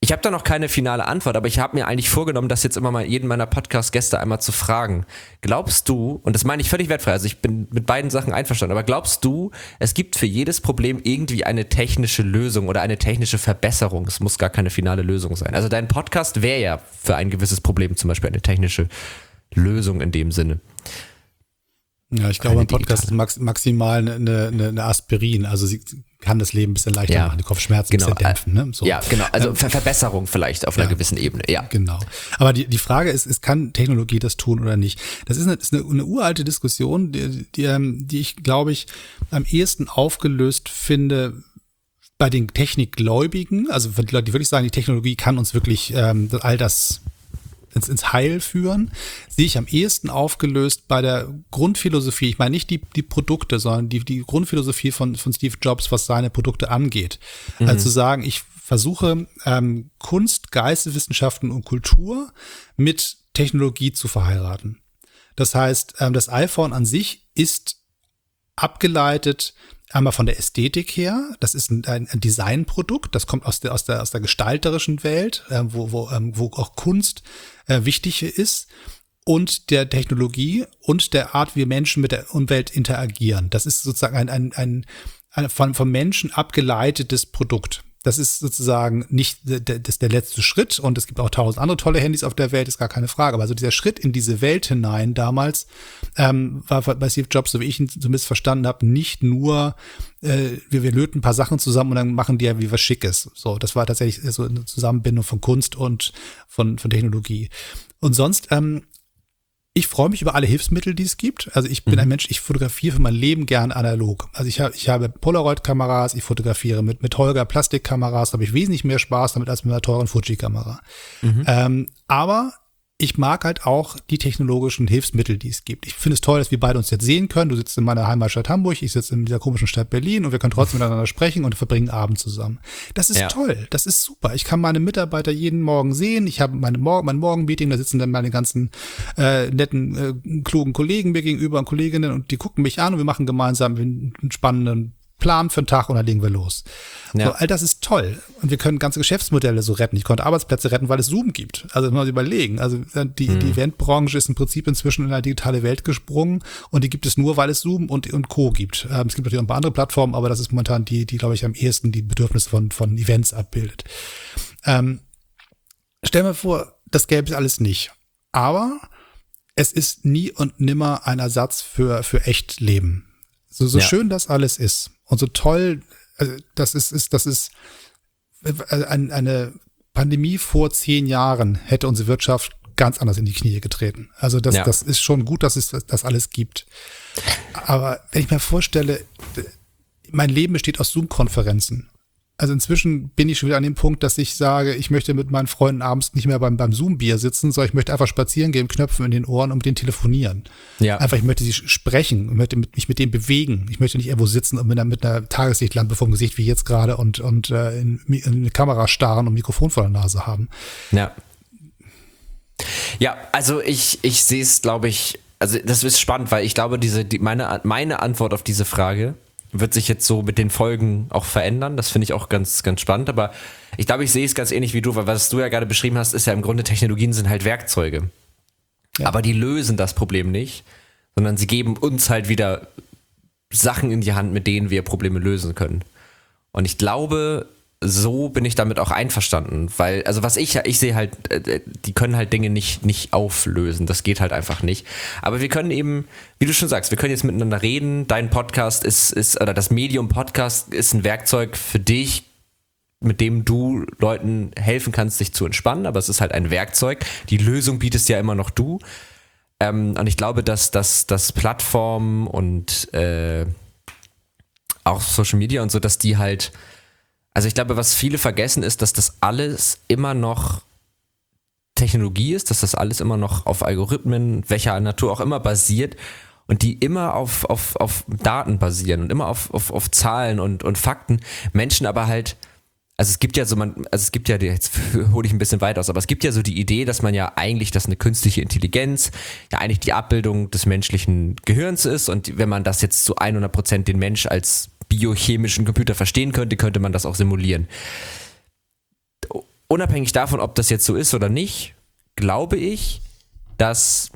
Ich habe da noch keine finale Antwort, aber ich habe mir eigentlich vorgenommen, das jetzt immer mal jeden meiner Podcast-Gäste einmal zu fragen. Glaubst du, und das meine ich völlig wertfrei, also ich bin mit beiden Sachen einverstanden, aber glaubst du, es gibt für jedes Problem irgendwie eine technische Lösung oder eine technische Verbesserung? Es muss gar keine finale Lösung sein. Also dein Podcast wäre ja für ein gewisses Problem zum Beispiel eine technische Lösung in dem Sinne. Ja, ich glaube, ein Podcast ist maximal eine Aspirin. Also sie kann das Leben ein bisschen leichter machen, die Kopfschmerzen ein bisschen dämpfen. Ne? So. Ja, genau. Also Verbesserung vielleicht auf einer gewissen Ebene. Ja, genau. Aber die Frage ist, kann Technologie das tun oder nicht? Das ist eine uralte Diskussion, die ich, glaube ich, am ehesten aufgelöst finde bei den Technikgläubigen. Also für die Leute, die wirklich sagen, die Technologie kann uns wirklich all das ins Heil führen, sehe ich am ehesten aufgelöst bei der Grundphilosophie. Ich meine nicht die Produkte, sondern die Grundphilosophie von Steve Jobs, was seine Produkte angeht. Also zu sagen, ich versuche Kunst, Geisteswissenschaften und Kultur mit Technologie zu verheiraten. Das heißt, das iPhone an sich ist abgeleitet einmal von der Ästhetik her. Das ist ein Designprodukt. Das kommt aus der gestalterischen Welt, wo auch Kunst wichtig ist, und der Technologie und der Art, wie Menschen mit der Umwelt interagieren. Das ist sozusagen ein vom Menschen abgeleitetes Produkt. Das ist sozusagen nicht der letzte Schritt, und es gibt auch 1000 andere tolle Handys auf der Welt, ist gar keine Frage. Aber also dieser Schritt in diese Welt hinein damals war bei Steve Jobs, so wie ich ihn zumindest verstanden habe, nicht nur wir löten ein paar Sachen zusammen und dann machen die ja wie was Schickes. So, das war tatsächlich so eine Zusammenbindung von Kunst und von Technologie. Und sonst ich freue mich über alle Hilfsmittel, die es gibt. Also ich bin ein Mensch, ich fotografiere für mein Leben gern analog. Also ich habe Polaroid-Kameras, ich fotografiere mit Holga Plastikkameras, da habe ich wesentlich mehr Spaß damit als mit einer teuren Fuji-Kamera. Aber ich mag halt auch die technologischen Hilfsmittel, die es gibt. Ich finde es toll, dass wir beide uns jetzt sehen können. Du sitzt in meiner Heimatstadt Hamburg, ich sitze in dieser komischen Stadt Berlin, und wir können trotzdem miteinander sprechen und verbringen Abend zusammen. Das ist toll, das ist super. Ich kann meine Mitarbeiter jeden Morgen sehen. Ich habe mein Morgenmeeting, da sitzen dann meine ganzen netten, klugen Kollegen mir gegenüber und Kolleginnen, und die gucken mich an und wir machen gemeinsam einen spannenden Plan für den Tag, und dann legen wir los. Ja. So, all das ist toll. Und wir können ganze Geschäftsmodelle so retten. Ich konnte Arbeitsplätze retten, weil es Zoom gibt. Also mal überlegen. Also die Eventbranche ist im Prinzip inzwischen in eine digitale Welt gesprungen, und die gibt es nur, weil es Zoom und Co. gibt. Es gibt natürlich auch ein paar andere Plattformen, aber das ist momentan die glaube ich, am ehesten die Bedürfnisse von Events abbildet. Stell mir vor, das gäbe es alles nicht. Aber es ist nie und nimmer ein Ersatz für Echtleben. So schön das alles ist und so toll, also das ist eine Pandemie vor 10 Jahren hätte unsere Wirtschaft ganz anders in die Knie getreten. Also das ist schon gut, dass es das alles gibt. Aber wenn ich mir vorstelle, mein Leben besteht aus Zoom-Konferenzen. Also inzwischen bin ich schon wieder an dem Punkt, dass ich sage, ich möchte mit meinen Freunden abends nicht mehr beim Zoom-Bier sitzen, sondern ich möchte einfach spazieren gehen, Knöpfe in den Ohren und mit denen telefonieren. Ja. Einfach, ich möchte sie sprechen, ich möchte mich mit denen bewegen. Ich möchte nicht irgendwo sitzen und mit einer Tageslichtlampe vor dem Gesicht, wie jetzt gerade, und in eine Kamera starren und ein Mikrofon vor der Nase haben. Ja. Ja, also ich sehe es, glaube ich, also das ist spannend, weil ich glaube, meine Antwort auf diese Frage wird sich jetzt so mit den Folgen auch verändern. Das finde ich auch ganz, ganz spannend. Aber ich glaube, ich sehe es ganz ähnlich wie du, weil was du ja gerade beschrieben hast, ist ja im Grunde, Technologien sind halt Werkzeuge. Ja. Aber die lösen das Problem nicht, sondern sie geben uns halt wieder Sachen in die Hand, mit denen wir Probleme lösen können. Und ich glaube, so bin ich damit auch einverstanden, weil, also was ich sehe halt, die können halt Dinge nicht auflösen, das geht halt einfach nicht. Aber wir können eben, wie du schon sagst, wir können jetzt miteinander reden, dein Podcast oder das Medium Podcast ist ein Werkzeug für dich, mit dem du Leuten helfen kannst, sich zu entspannen, aber es ist halt ein Werkzeug, die Lösung bietest ja immer noch du. Und ich glaube, dass Plattformen und auch Social Media und so, dass die halt, also ich glaube, was viele vergessen ist, dass das alles immer noch Technologie ist, dass das alles immer noch auf Algorithmen, welcher Natur auch immer basiert, und die immer auf Daten basieren und immer auf Zahlen und Fakten. Menschen aber halt, also es gibt ja jetzt hole ich ein bisschen weit aus, aber es gibt ja so die Idee, dass man ja eigentlich, dass eine künstliche Intelligenz ja eigentlich die Abbildung des menschlichen Gehirns ist, und wenn man das jetzt zu 100% den Mensch als biochemischen Computer verstehen könnte man das auch simulieren. unabhängig davon, ob das jetzt so ist oder nicht, glaube ich, dass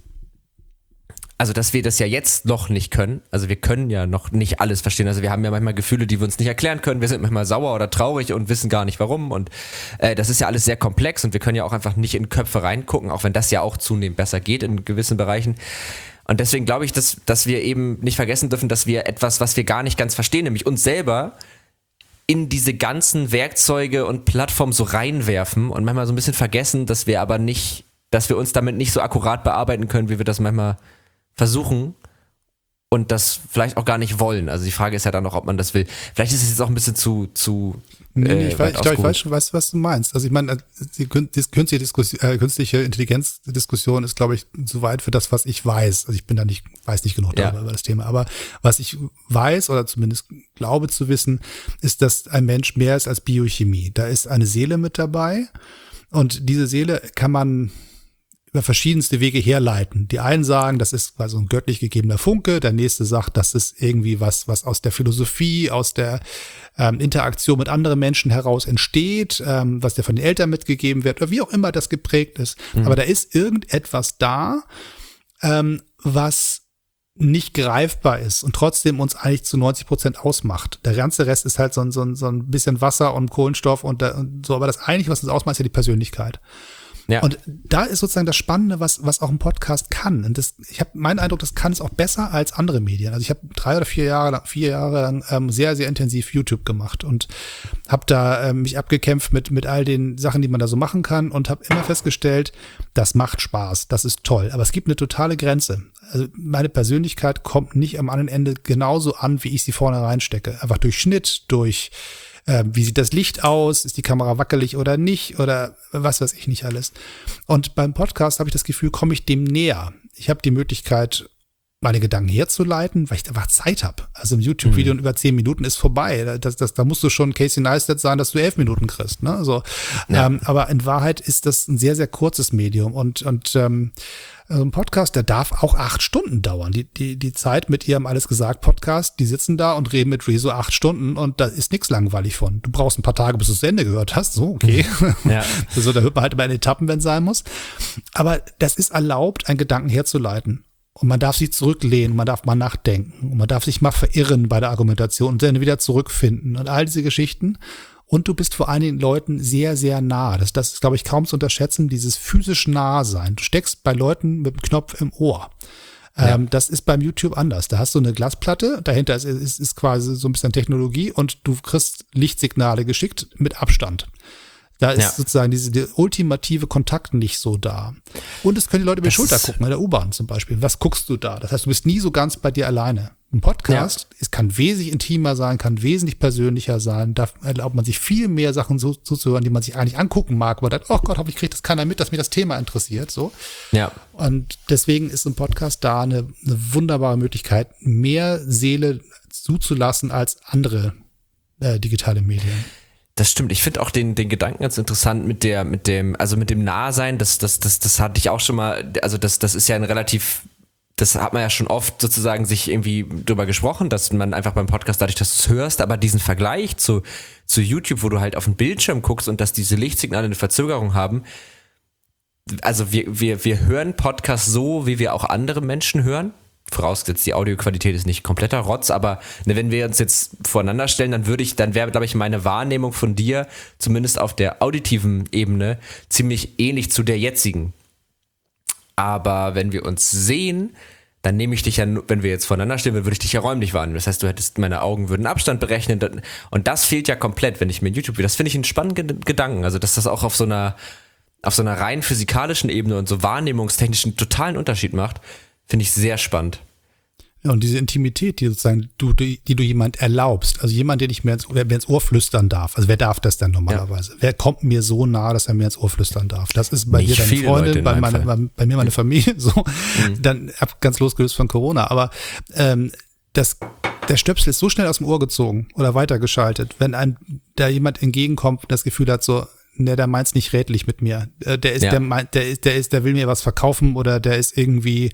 wir das ja jetzt noch nicht können. Also wir können ja noch nicht alles verstehen. Also wir haben ja manchmal Gefühle, die wir uns nicht erklären können. Wir sind manchmal sauer oder traurig und wissen gar nicht warum. Und das ist ja alles sehr komplex und wir können ja auch einfach nicht in Köpfe reingucken, auch wenn das ja auch zunehmend besser geht in gewissen Bereichen. Und deswegen glaube ich, dass wir eben nicht vergessen dürfen, dass wir etwas, was wir gar nicht ganz verstehen, nämlich uns selber in diese ganzen Werkzeuge und Plattformen so reinwerfen und manchmal so ein bisschen vergessen, dass wir uns damit nicht so akkurat bearbeiten können, wie wir das manchmal versuchen und das vielleicht auch gar nicht wollen. Also die Frage ist ja dann noch, ob man das will. Vielleicht ist es jetzt auch ein bisschen zu ich weiß, was du meinst. Also ich meine, die künstliche Intelligenz-Diskussion ist, glaube ich, zu weit für das, was ich weiß. Also ich weiß nicht genug darüber über das Thema. Aber was ich weiß oder zumindest glaube zu wissen, ist, dass ein Mensch mehr ist als Biochemie. Da ist eine Seele mit dabei und diese Seele kann man über verschiedenste Wege herleiten. Die einen sagen, das ist quasi ein göttlich gegebener Funke, der nächste sagt, das ist irgendwie was aus der Philosophie, aus der Interaktion mit anderen Menschen heraus entsteht, was dir von den Eltern mitgegeben wird oder wie auch immer das geprägt ist. Aber da ist irgendetwas da, was nicht greifbar ist und trotzdem uns eigentlich zu 90% ausmacht. Der ganze Rest ist halt so ein bisschen Wasser und Kohlenstoff und so, aber das eigentlich, was uns ausmacht, ist ja die Persönlichkeit. Ja. Und da ist sozusagen das Spannende, was auch ein Podcast kann. Und ich habe meinen Eindruck, das kann es auch besser als andere Medien. Also ich habe 3 oder 4 Jahre lang sehr, sehr intensiv YouTube gemacht und habe da mich abgekämpft mit all den Sachen, die man da so machen kann und habe immer festgestellt, das macht Spaß, das ist toll. Aber es gibt eine totale Grenze. Also meine Persönlichkeit kommt nicht am anderen Ende genauso an, wie ich sie vorne reinstecke. Einfach durch Schnitt, durch wie sieht das Licht aus? Ist die Kamera wackelig oder nicht? Oder was weiß ich nicht alles. Und beim Podcast habe ich das Gefühl, komme ich dem näher. Ich habe die Möglichkeit, meine Gedanken herzuleiten, weil ich einfach Zeit habe. Also ein YouTube-Video in über 10 Minuten ist vorbei. Da musst du schon Casey Neistat sein, dass du 11 Minuten kriegst. Ne? So. Ja. Aber in Wahrheit ist das ein sehr, sehr kurzes Medium. Und also ein Podcast, der darf auch 8 Stunden dauern. Die Zeit mit ihrem Alles gesagt Podcast, die sitzen da und reden mit Rezo 8 Stunden und da ist nichts langweilig von. Du brauchst ein paar Tage, bis du es zu Ende gehört hast. So, okay. Ja. So, da hört man halt immer in Etappen, wenn es sein muss. Aber das ist erlaubt, einen Gedanken herzuleiten. Und man darf sich zurücklehnen, man darf mal nachdenken und man darf sich mal verirren bei der Argumentation und dann wieder zurückfinden und all diese Geschichten. Und du bist vor einigen Leuten sehr, sehr nah. Das ist, glaube ich, kaum zu unterschätzen, dieses physisch Nah-Sein. Du steckst bei Leuten mit dem Knopf im Ohr. Ja. Das ist beim YouTube anders. Da hast du eine Glasplatte, dahinter ist quasi so ein bisschen Technologie und du kriegst Lichtsignale geschickt mit Abstand. Da ist sozusagen der ultimative Kontakt nicht so da. Und es können die Leute über die Schulter gucken, in der U-Bahn zum Beispiel. Was guckst du da? Das heißt, du bist nie so ganz bei dir alleine. Ein Podcast, es kann wesentlich intimer sein, kann wesentlich persönlicher sein, da erlaubt man sich viel mehr Sachen so zuzuhören, die man sich eigentlich angucken mag, aber dann, oh Gott, hoffentlich kriegt das keiner mit, dass mir das Thema interessiert, so. Ja. Und deswegen ist ein Podcast da eine wunderbare Möglichkeit, mehr Seele zuzulassen als andere digitale Medien. Das stimmt. Ich finde auch den Gedanken ganz interessant mit dem Nahsein. Das hatte ich auch schon mal. Also das ist ja ein relativ, das hat man ja schon oft sozusagen sich irgendwie drüber gesprochen, dass man einfach beim Podcast dadurch, dass du es hörst, aber diesen Vergleich zu YouTube, wo du halt auf den Bildschirm guckst und dass diese Lichtsignale eine Verzögerung haben. Also wir hören Podcasts so, wie wir auch andere Menschen hören. Vorausgesetzt, die Audioqualität ist nicht kompletter Rotz, aber wenn wir uns jetzt voreinander stellen, dann wäre, glaube ich, meine Wahrnehmung von dir, zumindest auf der auditiven Ebene, ziemlich ähnlich zu der jetzigen. Aber wenn wir uns sehen, dann nehme ich dich ja, wenn wir jetzt voneinander stehen, würde ich dich ja räumlich wahrnehmen. Das heißt, meine Augen würden Abstand berechnen und das fehlt ja komplett, wenn ich mir in YouTube will. Das finde ich einen spannenden Gedanken, also dass das auch auf so einer rein physikalischen Ebene und so wahrnehmungstechnischen totalen Unterschied macht. Finde ich sehr spannend. Ja, und diese Intimität, die sozusagen die du jemand erlaubst, also jemand, den ich mir ins Ohr flüstern darf. Also wer darf das denn normalerweise? Ja. Wer kommt mir so nah, dass er mir ins Ohr flüstern darf? Das ist bei dir deine Freundin, bei mir meine Familie, so. Dann ganz losgelöst von Corona. Aber der Stöpsel ist so schnell aus dem Ohr gezogen oder weitergeschaltet, wenn einem da jemand entgegenkommt und das Gefühl hat, so, ne, der meint's nicht rätlich mit mir. Der will mir was verkaufen oder der ist irgendwie,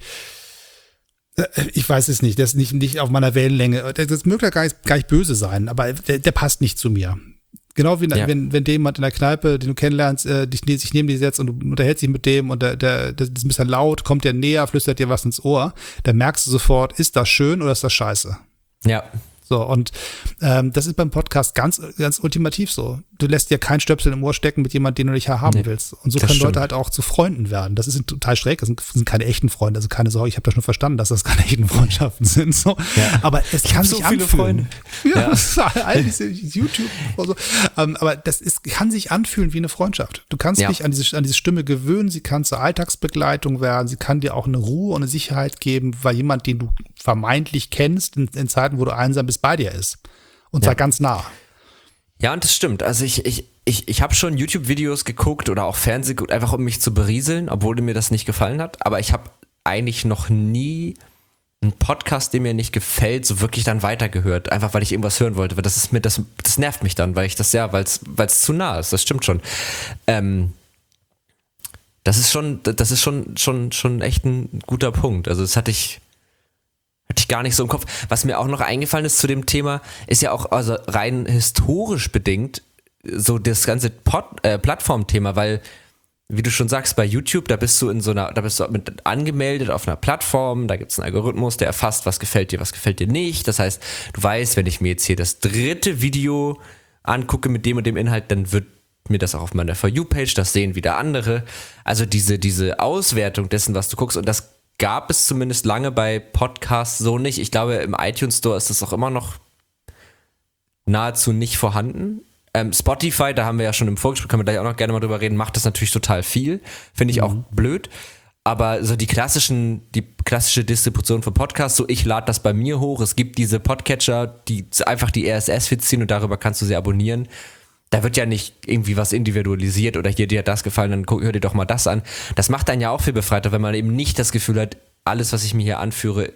ich weiß es nicht, der ist nicht auf meiner Wellenlänge. Das möge gar nicht böse sein, aber der passt nicht zu mir. Genau wie wenn jemand in der Kneipe, den du kennenlernst, sich neben dir setzt und du unterhältst dich mit dem und das ist ein bisschen laut, kommt der näher, flüstert dir was ins Ohr, dann merkst du sofort, ist das schön oder ist das scheiße? Ja. So, und das ist beim Podcast ganz, ganz ultimativ so. Du lässt dir kein Stöpsel im Ohr stecken mit jemandem, den du nicht haben willst. Und so können Leute halt auch zu Freunden werden. Das ist total schräg, das sind keine echten Freunde. Also keine Sorge, ich habe das schon verstanden, dass das keine echten Freundschaften sind. So. Ja. Aber es kann sich so anfühlen. Freunde. Ja, all diese YouTube und so. Aber kann sich anfühlen wie eine Freundschaft. Du kannst dich an diese Stimme gewöhnen, sie kann zur Alltagsbegleitung werden, sie kann dir auch eine Ruhe und eine Sicherheit geben, weil jemand, den du vermeintlich kennst, in Zeiten, wo du einsam bist, bei dir ist. Und zwar ganz nah. Ja, und das stimmt. Also ich habe schon YouTube-Videos geguckt oder auch Fernsehen geguckt, einfach um mich zu berieseln, obwohl mir das nicht gefallen hat. Aber ich habe eigentlich noch nie einen Podcast, der mir nicht gefällt, so wirklich dann weitergehört. Einfach, weil ich irgendwas hören wollte. Weil das nervt mich dann, weil es zu nah ist. Das stimmt schon. Das ist schon echt ein guter Punkt. Also das hatte ich gar nicht so im Kopf. Was mir auch noch eingefallen ist zu dem Thema, ist ja auch also rein historisch bedingt so das ganze Plattformthema, weil, wie du schon sagst, bei YouTube, da bist du mit angemeldet auf einer Plattform, da gibt es einen Algorithmus, der erfasst, was gefällt dir nicht. Das heißt, du weißt, wenn ich mir jetzt hier das 3. Video angucke mit dem und dem Inhalt, dann wird mir das auch auf meiner For You-Page, das sehen wieder andere. Also diese Auswertung dessen, was du guckst, und das gab es zumindest lange bei Podcasts so nicht. Ich glaube, im iTunes Store ist das auch immer noch nahezu nicht vorhanden. Spotify, da haben wir ja schon im Vorgespräch, können wir gleich auch noch gerne mal drüber reden, macht das natürlich total viel. Finde ich auch blöd. Aber so die klassische Distribution von Podcasts, so ich lade das bei mir hoch. Es gibt diese Podcatcher, die einfach die RSS-Feeds ziehen und darüber kannst du sie abonnieren. Da wird ja nicht irgendwie was individualisiert oder hier dir hat das gefallen, dann hör dir doch mal das an. Das macht einen ja auch viel befreiter, wenn man eben nicht das Gefühl hat, alles, was ich mir hier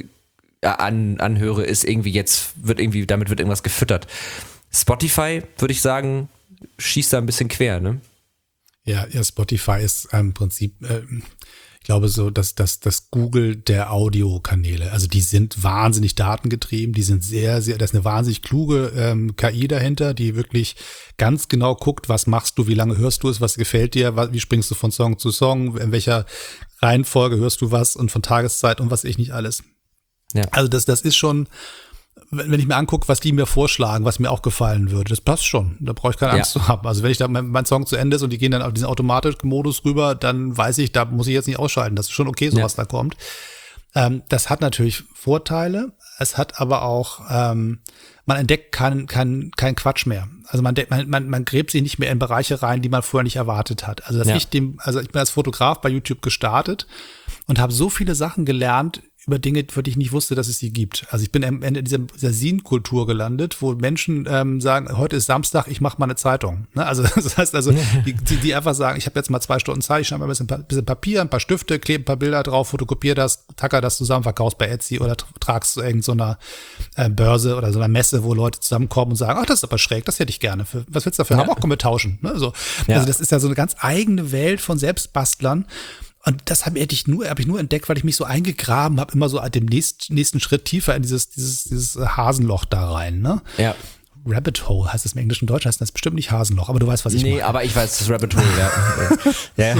anhöre, ist irgendwie damit wird irgendwas gefüttert. Spotify, würde ich sagen, schießt da ein bisschen quer, ne? Ja, Spotify ist im Prinzip, ich glaube so, dass das Google der Audiokanäle, also die sind wahnsinnig datengetrieben, die sind sehr, sehr, da ist eine wahnsinnig kluge KI dahinter, die wirklich ganz genau guckt, was machst du, wie lange hörst du es, was gefällt dir, wie springst du von Song zu Song, in welcher Reihenfolge hörst du was und von Tageszeit und was ich nicht alles. Ja. Also das ist schon, wenn ich mir angucke, was die mir vorschlagen, was mir auch gefallen würde, das passt schon. Da brauche ich keine Angst zu haben. Also wenn ich da mein Song zu Ende ist und die gehen dann auf diesen automatischen Modus rüber, dann weiß ich, da muss ich jetzt nicht ausschalten. Das ist schon okay, so was da kommt. Das hat natürlich Vorteile. Es hat aber auch, man entdeckt kein Quatsch mehr. Also man gräbt sich nicht mehr in Bereiche rein, die man vorher nicht erwartet hat. Also ich bin als Fotograf bei YouTube gestartet und habe so viele Sachen gelernt über Dinge, für die ich nicht wusste, dass es sie gibt. Also ich bin am Ende dieser Scene-Kultur gelandet, wo Menschen sagen, heute ist Samstag, ich mache mal eine Zeitung. Ne? Also das heißt die einfach sagen, ich habe jetzt mal 2 Stunden Zeit, ich schreibe mal ein bisschen Papier, ein paar Stifte, klebe ein paar Bilder drauf, fotokopiere das, tacker das zusammen, verkaufst bei Etsy oder tragst zu irgendeiner Börse oder so einer Messe, wo Leute zusammenkommen und sagen, ach, das ist aber schräg, das hätte ich gerne. Was willst du dafür haben? Auch komm, wir tauschen. Ne? So. Also das ist ja so eine ganz eigene Welt von Selbstbastlern. Und das habe ich nur entdeckt, weil ich mich so eingegraben habe, immer so dem nächsten Schritt tiefer in dieses Hasenloch da rein, ne? Ja. Rabbit Hole heißt das im Englischen, Deutsch heißt das bestimmt nicht Hasenloch, aber du weißt, was ich meine. Nee, aber ich weiß, das Rabbit Hole, ja.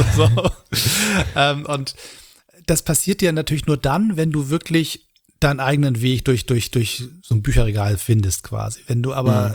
So. Und das passiert dir natürlich nur dann, wenn du wirklich deinen eigenen Weg durch so ein Bücherregal findest quasi. Wenn du aber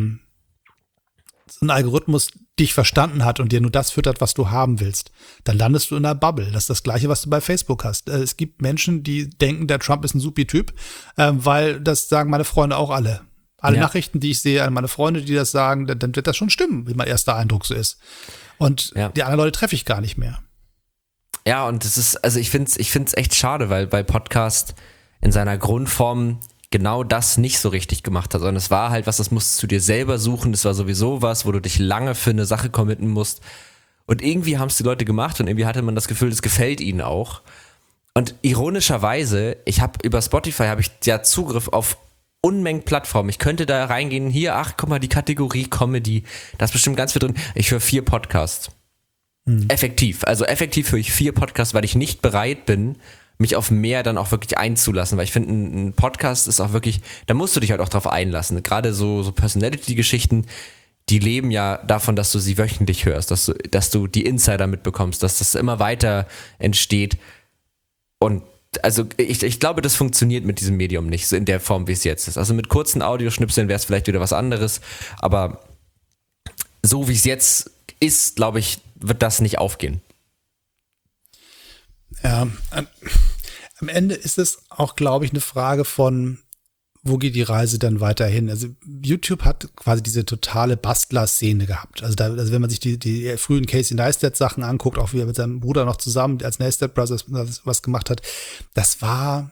so ein Algorithmus dich verstanden hat und dir nur das füttert, was du haben willst, dann landest du in einer Bubble. Das ist das Gleiche, was du bei Facebook hast. Es gibt Menschen, die denken, der Trump ist ein Supi-Typ, weil das sagen meine Freunde auch alle. Alle Nachrichten, die ich sehe, meine Freunde, die das sagen, dann wird das schon stimmen, wie mein erster Eindruck so ist. Und die anderen Leute treffe ich gar nicht mehr. Ja, und das ist, also ich find's echt schade, weil bei Podcast in seiner Grundform genau das nicht so richtig gemacht hat, sondern es war halt was, das musstest du dir selber suchen, das war sowieso was, wo du dich lange für eine Sache committen musst und irgendwie haben es die Leute gemacht und irgendwie hatte man das Gefühl, es gefällt ihnen auch und ironischerweise, über Spotify habe ich ja Zugriff auf Unmengen Plattformen, ich könnte da reingehen, hier, ach guck mal, die Kategorie Comedy, da ist bestimmt ganz viel drin, ich höre 4 Podcasts, effektiv höre ich 4 Podcasts, weil ich nicht bereit bin, mich auf mehr dann auch wirklich einzulassen, weil ich finde, ein Podcast ist auch wirklich, da musst du dich halt auch drauf einlassen. Gerade so Personality-Geschichten, die leben ja davon, dass du sie wöchentlich hörst, dass du die Insider mitbekommst, dass das immer weiter entsteht. Und also ich glaube, das funktioniert mit diesem Medium nicht, so in der Form, wie es jetzt ist. Also mit kurzen Audioschnipseln wäre es vielleicht wieder was anderes, aber so wie es jetzt ist, glaube ich, wird das nicht aufgehen. Ja, am Ende ist es auch, glaube ich, eine Frage von, wo geht die Reise dann weiterhin? Also YouTube hat quasi diese totale Bastler-Szene gehabt. Also wenn man sich die frühen Casey Neistat-Sachen anguckt, auch wie er mit seinem Bruder noch zusammen als Neistat Brothers was gemacht hat, das war,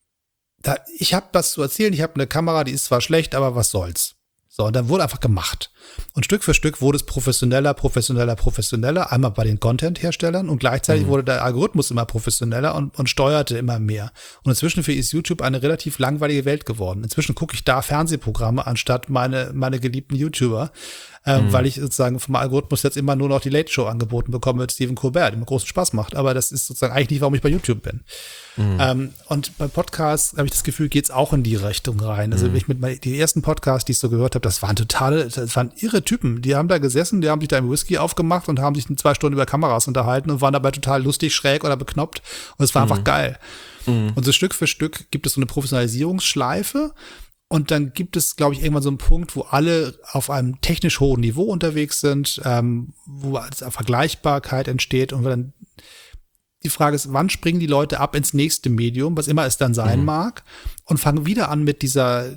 ich habe was zu erzählen, ich habe eine Kamera, die ist zwar schlecht, aber was soll's. So, und dann wurde einfach gemacht. Und Stück für Stück wurde es professioneller, einmal bei den Content-Herstellern und gleichzeitig wurde der Algorithmus immer professioneller und steuerte immer mehr. Und inzwischen ist YouTube eine relativ langweilige Welt geworden. Inzwischen gucke ich da Fernsehprogramme anstatt meine geliebten YouTuber, weil ich sozusagen vom Algorithmus jetzt immer nur noch die Late Show angeboten bekomme mit Stephen Colbert, die mir großen Spaß macht. Aber das ist sozusagen eigentlich nicht, warum ich bei YouTube bin. Und bei Podcasts habe ich das Gefühl, geht's auch in die Richtung rein. Also die ersten Podcasts, die ich so gehört habe, das waren irre Typen. Die haben da gesessen, die haben sich da im Whisky aufgemacht und haben sich 2 Stunden über Kameras unterhalten und waren dabei total lustig, schräg oder beknoppt. Und es war einfach geil. Und so Stück für Stück gibt es so eine Professionalisierungsschleife. Und dann gibt es, glaube ich, irgendwann so einen Punkt, wo alle auf einem technisch hohen Niveau unterwegs sind, wo Vergleichbarkeit entsteht und dann die Frage ist, wann springen die Leute ab ins nächste Medium, was immer es dann sein mag, und fangen wieder an mit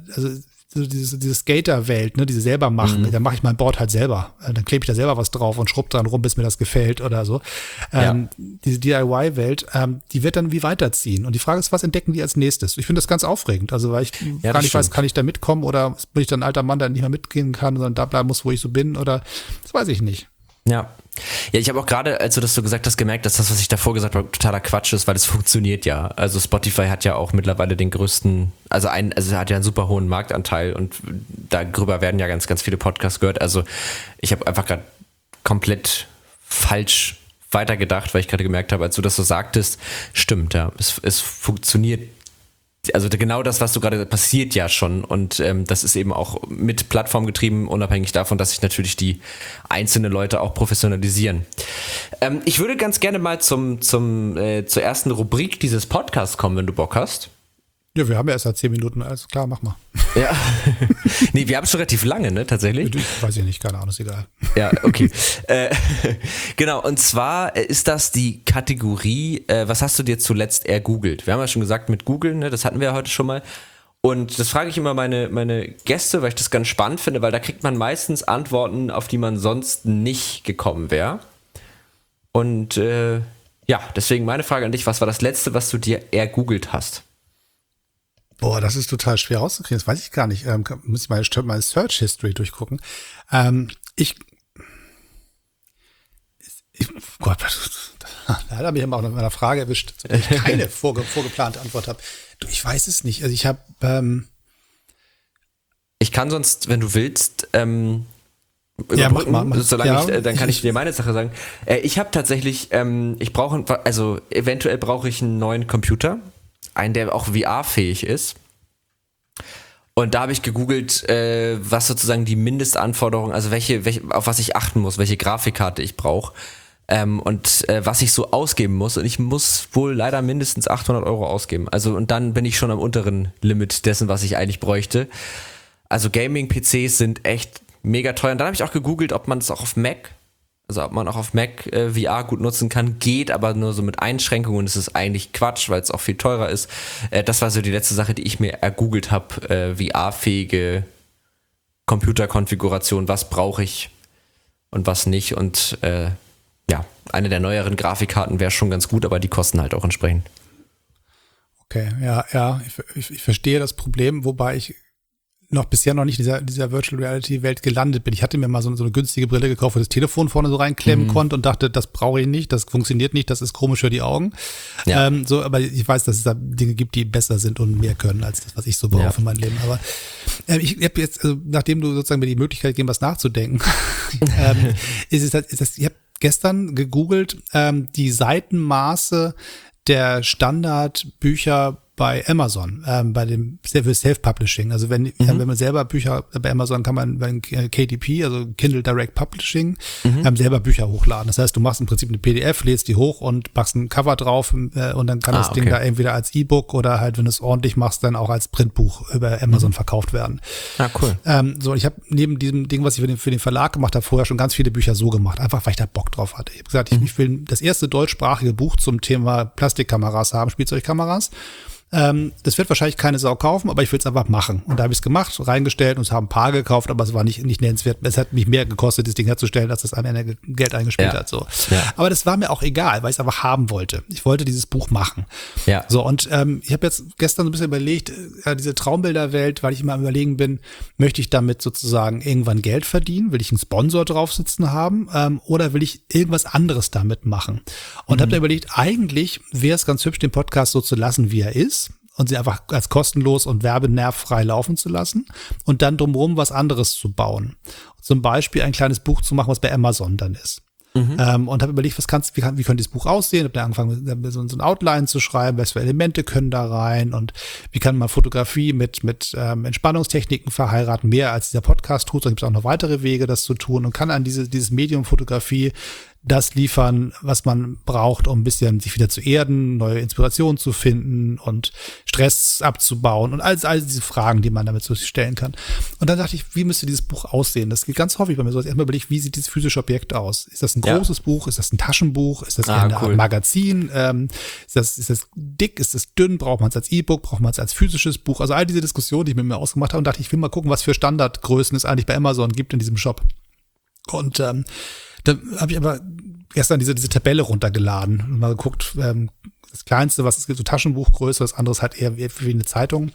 diese Skater-Welt, ne, die sie selber machen. Dann mache ich mein Board halt selber. Dann klebe ich da selber was drauf und schrubb dran rum, bis mir das gefällt oder so. Diese DIY-Welt, die wird dann wie weiterziehen. Und die Frage ist, was entdecken die als nächstes? Ich finde das ganz aufregend. Also, weil ich gar nicht weiß, kann ich da mitkommen oder bin ich dann ein alter Mann, der nicht mehr mitgehen kann, sondern da bleiben muss, wo ich so bin, oder das weiß ich nicht. Ja, ich habe auch gerade, als du das so gesagt hast, gemerkt, dass das, was ich davor gesagt habe, totaler Quatsch ist, weil es funktioniert ja. Also Spotify hat ja auch mittlerweile den größten, also hat ja einen super hohen Marktanteil und darüber werden ja ganz, ganz viele Podcasts gehört. Also ich habe einfach gerade komplett falsch weitergedacht, weil ich gerade gemerkt habe, als du das so sagtest, stimmt, ja, es funktioniert. Also genau das, was du gerade passiert ja schon und das ist eben auch mit Plattform getrieben, unabhängig davon, dass sich natürlich die einzelnen Leute auch professionalisieren. Ich würde ganz gerne mal zur ersten Rubrik dieses Podcasts kommen, wenn du Bock hast. Ja, wir haben ja erst seit 10 Minuten, also klar, mach mal. Ja, nee, wir haben es schon relativ lange, ne, tatsächlich. Weiß ich nicht, keine Ahnung, ist egal. Ja, okay. Genau, und zwar ist das die Kategorie, was hast du dir zuletzt ergoogelt? Wir haben ja schon gesagt, mit Googeln, ne, das hatten wir ja heute schon mal. Und das frage ich immer meine Gäste, weil ich das ganz spannend finde, weil da kriegt man meistens Antworten, auf die man sonst nicht gekommen wäre. Und deswegen meine Frage an dich, was war das Letzte, was du dir ergoogelt hast? Boah, das ist total schwer rauszukriegen, das weiß ich gar nicht. Muss ich meine Search History durchgucken. Gott, da hat er mich immer auch noch mit einer Frage erwischt, zu der ich keine vorgeplante Antwort habe. Du, ich weiß es nicht. Also ich habe ich kann sonst, wenn du willst, mach mal. Dann kann ich dir meine Sache sagen. Ich habe tatsächlich, eventuell brauche ich einen neuen Computer. Einen, der auch VR-fähig ist. Und da habe ich gegoogelt, was sozusagen die Mindestanforderungen, also auf was ich achten muss, welche Grafikkarte ich brauche und was ich so ausgeben muss. Und ich muss wohl leider mindestens 800 € ausgeben. Also und dann bin ich schon am unteren Limit dessen, was ich eigentlich bräuchte. Also Gaming-PCs sind echt mega teuer. Und dann habe ich auch gegoogelt, ob man es auch auf Mac VR gut nutzen kann, geht aber nur so mit Einschränkungen. Das ist eigentlich Quatsch, weil es auch viel teurer ist. Das war so die letzte Sache, die ich mir ergoogelt habe. VR-fähige Computerkonfiguration, was brauche ich und was nicht. Und eine der neueren Grafikkarten wäre schon ganz gut, aber die kosten halt auch entsprechend. Okay, ja, ich verstehe das Problem, wobei ich bisher noch nicht in dieser Virtual Reality Welt gelandet bin. Ich hatte mir mal so eine günstige Brille gekauft, wo das Telefon vorne so reinklemmen konnte und dachte, das brauche ich nicht, das funktioniert nicht, das ist komisch für die Augen. Ja. Aber ich weiß, dass es da Dinge gibt, die besser sind und mehr können als das, was ich so brauche für mein Leben. Aber ich habe jetzt, nachdem du sozusagen mir die Möglichkeit gegeben hast, nachzudenken, ich habe gestern gegoogelt, die Seitenmaße der Standardbücher bei Amazon, bei dem Self-Publishing. Also wenn man selber Bücher bei Amazon kann man bei KDP, also Kindle Direct Publishing, selber Bücher hochladen. Das heißt, du machst im Prinzip eine PDF, lädst die hoch und machst ein Cover drauf und dann kann das Ding da entweder als E-Book oder halt, wenn du es ordentlich machst, dann auch als Printbuch über Amazon verkauft werden. Ah, cool. So, ich habe neben diesem Ding, was ich für den Verlag gemacht habe, vorher schon ganz viele Bücher so gemacht, einfach weil ich da Bock drauf hatte. Ich habe gesagt, ich will das erste deutschsprachige Buch zum Thema Plastikkameras haben, Spielzeugkameras. Das wird wahrscheinlich keine Sau kaufen, aber ich will es einfach machen. Und da habe ich es gemacht, reingestellt und es haben ein paar gekauft, aber es war nicht nennenswert. Es hat mich mehr gekostet, das Ding herzustellen, als das am Ende Geld eingespielt hat. So. Ja. Aber das war mir auch egal, weil ich es einfach haben wollte. Ich wollte dieses Buch machen. Ja. So, und ich habe jetzt gestern so ein bisschen überlegt, diese Traumbilderwelt, weil ich immer am Überlegen bin, möchte ich damit sozusagen irgendwann Geld verdienen? Will ich einen Sponsor drauf sitzen haben? Oder will ich irgendwas anderes damit machen? Und habe dann überlegt, eigentlich wäre es ganz hübsch, den Podcast so zu lassen, wie er ist. Und sie einfach als kostenlos und werbenervfrei laufen zu lassen und dann drumherum was anderes zu bauen. Zum Beispiel ein kleines Buch zu machen, was bei Amazon dann ist. Und habe überlegt, wie könnte dieses Buch aussehen? Habe dann angefangen, so ein Outline zu schreiben, was für Elemente können da rein und wie kann man Fotografie mit Entspannungstechniken verheiraten, mehr als dieser Podcast tut. Da gibt es auch noch weitere Wege, das zu tun und kann an dieses Medium Fotografie das liefern, was man braucht, um ein bisschen sich wieder zu erden, neue Inspirationen zu finden und Stress abzubauen und all diese Fragen, die man damit so stellen kann. Und dann dachte ich, wie müsste dieses Buch aussehen? Das geht ganz häufig bei mir so. Erstmal überlege ich, wie sieht dieses physische Objekt aus? Ist das ein großes Buch? Ist das ein Taschenbuch? Ist das ein Magazin? Ist das dick? Ist das dünn? Braucht man es als E-Book? Braucht man es als physisches Buch? Also all diese Diskussionen, die ich mit mir ausgemacht habe und dachte, ich will mal gucken, was für Standardgrößen es eigentlich bei Amazon gibt in diesem Shop. Und da habe ich aber gestern diese Tabelle runtergeladen und mal geguckt, das Kleinste, was es gibt, so Taschenbuchgröße, das andere ist halt eher wie eine Zeitung.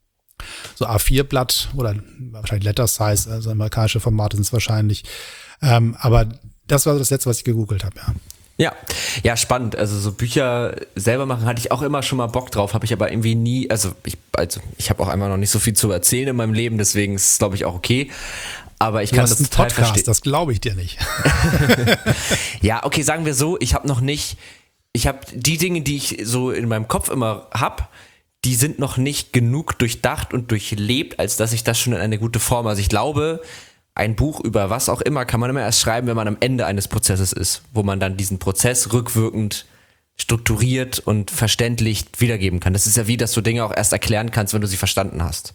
So A4-Blatt oder wahrscheinlich Letter-Size, also amerikanische Formate sind es wahrscheinlich. Aber das war so das Letzte, was ich gegoogelt habe, ja. Ja, spannend. Also so Bücher selber machen hatte ich auch immer schon mal Bock drauf, habe ich aber irgendwie nie, ich habe auch einmal noch nicht so viel zu erzählen in meinem Leben, deswegen ist es, glaube ich, auch okay. Aber ich kann das total verstehen. Das glaube ich dir nicht. Ja, okay, sagen wir so, ich habe die Dinge, die ich so in meinem Kopf immer habe, die sind noch nicht genug durchdacht und durchlebt, als dass ich das schon in eine gute Form, also ich glaube, ein Buch über was auch immer kann man immer erst schreiben, wenn man am Ende eines Prozesses ist, wo man dann diesen Prozess rückwirkend strukturiert und verständlich wiedergeben kann. Das ist ja wie, dass du Dinge auch erst erklären kannst, wenn du sie verstanden hast.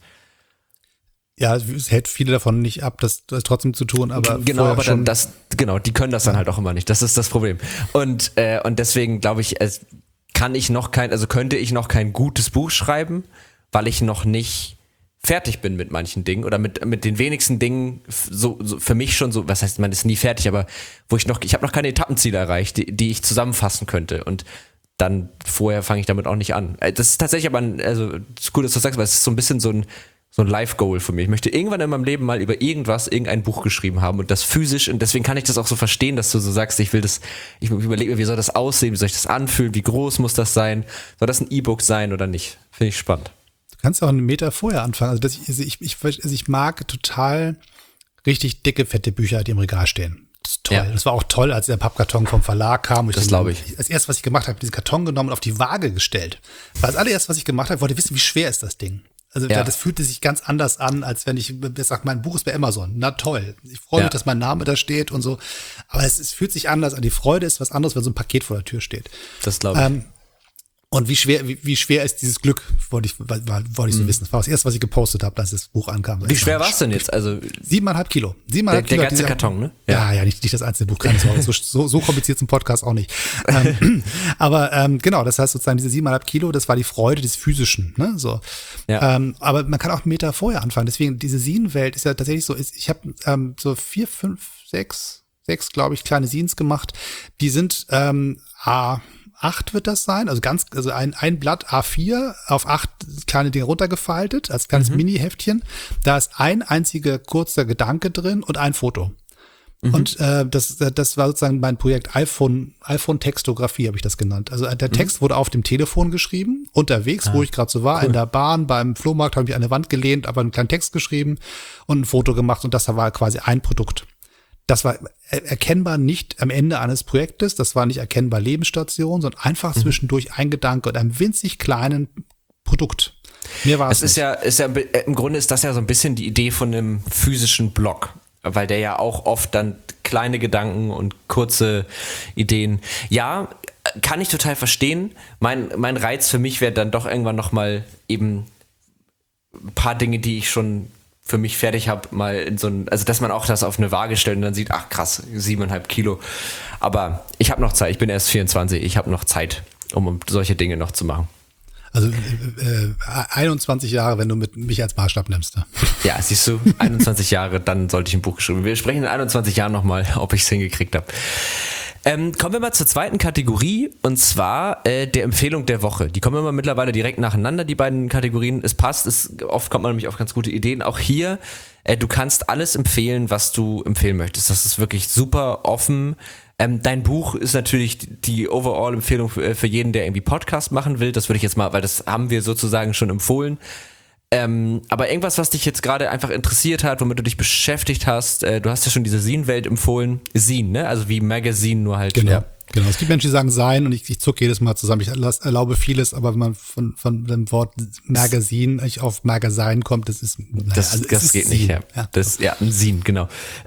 Ja, es hält viele davon nicht ab, das trotzdem zu tun, aber genau, aber dann die können das dann halt auch immer nicht. Das ist das Problem. Und deswegen glaube ich, könnte ich noch kein gutes Buch schreiben, weil ich noch nicht fertig bin mit manchen Dingen oder mit den wenigsten Dingen so für mich schon so, was heißt, man ist nie fertig, aber ich habe noch keine Etappenziele erreicht, die ich zusammenfassen könnte und dann vorher fange ich damit auch nicht an. Das ist tatsächlich aber also ist cool, dass du das sagst, weil es ist so ein bisschen so ein Life-Goal für mich. Ich möchte irgendwann in meinem Leben mal über irgendein Buch geschrieben haben und das physisch, und deswegen kann ich das auch so verstehen, dass du so sagst, ich überlege mir, wie soll das aussehen, wie soll ich das anfühlen, wie groß muss das sein, soll das ein E-Book sein oder nicht? Finde ich spannend. Du kannst auch einen Meter vorher anfangen. Also ich mag total richtig dicke, fette Bücher, die im Regal stehen. Das ist toll. Ja. Das war auch toll, als der Pappkarton vom Verlag kam. Das glaube ich. Als erstes, was ich gemacht habe, diesen Karton genommen und auf die Waage gestellt. Weil das allererste, was ich gemacht habe, wollte wissen, wie schwer ist das Ding? Also das fühlte sich ganz anders an, als wenn ich sage, mein Buch ist bei Amazon. Na toll. Ich freue mich, dass mein Name da steht und so. Aber es fühlt sich anders an. Die Freude ist was anderes, wenn so ein Paket vor der Tür steht. Das glaube ich. Und wie schwer ist dieses Glück, wollte ich so wissen. Das war das erste, was ich gepostet habe, als das Buch ankam. Wie schwer war es denn jetzt? Also 7,5 Kilo. Der ganze Karton, ne? Ja, nicht das einzelne Buch, keine Sorge. So kompliziert zum Podcast auch nicht. Aber genau, das heißt sozusagen diese 7,5 Kilo, das war die Freude des Physischen. Ne? So. Ja. Aber man kann auch einen Meter vorher anfangen. Deswegen, diese Zine-Welt ist ja tatsächlich so, ich habe so 4, 5, 6, glaube ich, kleine Zines gemacht. Die sind 8 wird das sein, also ein Blatt A4 auf 8 kleine Dinge runtergefaltet, als kleines Mini-Heftchen. Da ist ein einziger kurzer Gedanke drin und ein Foto. Und das war sozusagen mein Projekt iPhone-Textografie, habe ich das genannt. Also der Text wurde auf dem Telefon geschrieben, unterwegs, wo ich gerade so war, cool. In der Bahn, beim Flohmarkt habe ich an eine Wand gelehnt, aber einen kleinen Text geschrieben und ein Foto gemacht und das war quasi ein Produkt. Das war erkennbar nicht am Ende eines Projektes, das war nicht erkennbar Lebensstation, sondern einfach zwischendurch ein Gedanke und einem winzig kleinen Produkt. Mehr war es nicht. Im Grunde ist das ja so ein bisschen die Idee von einem physischen Blog, weil der ja auch oft dann kleine Gedanken und kurze Ideen, ja, kann ich total verstehen. Mein Reiz für mich wäre dann doch irgendwann nochmal eben ein paar Dinge, die ich schon für mich fertig habe, mal in so ein, also dass man auch das auf eine Waage stellt und dann sieht, ach krass, 7,5 Kilo. Aber ich habe noch Zeit, ich bin erst 24, ich habe noch Zeit, um solche Dinge noch zu machen. Also 21 Jahre, wenn du mich als Maßstab nimmst. Ne? Ja, siehst du, 21 Jahre, dann sollte ich ein Buch geschrieben. Wir sprechen in 21 Jahren nochmal, ob ich es hingekriegt habe. Kommen wir mal zur zweiten Kategorie, und zwar der Empfehlung der Woche. Die kommen immer mittlerweile direkt nacheinander, die beiden Kategorien. Es passt, oft kommt man nämlich auf ganz gute Ideen. Auch hier, du kannst alles empfehlen, was du empfehlen möchtest. Das ist wirklich super offen. Dein Buch ist natürlich die Overall-Empfehlung für jeden, der irgendwie Podcast machen will. Das würde ich jetzt mal, weil das haben wir sozusagen schon empfohlen. Aber irgendwas, was dich jetzt gerade einfach interessiert hat, womit du dich beschäftigt hast, du hast ja schon diese Zine-Welt empfohlen. Zine, ne? Also wie Magazine, nur halt. Genau. Ja. Genau, es gibt Menschen, die sagen sein, und ich zucke jedes Mal zusammen. Ich erlaube vieles, aber wenn man von dem Wort Magazine auf Magazine kommt, das ist, das geht nicht, ja. Ein Zine, genau.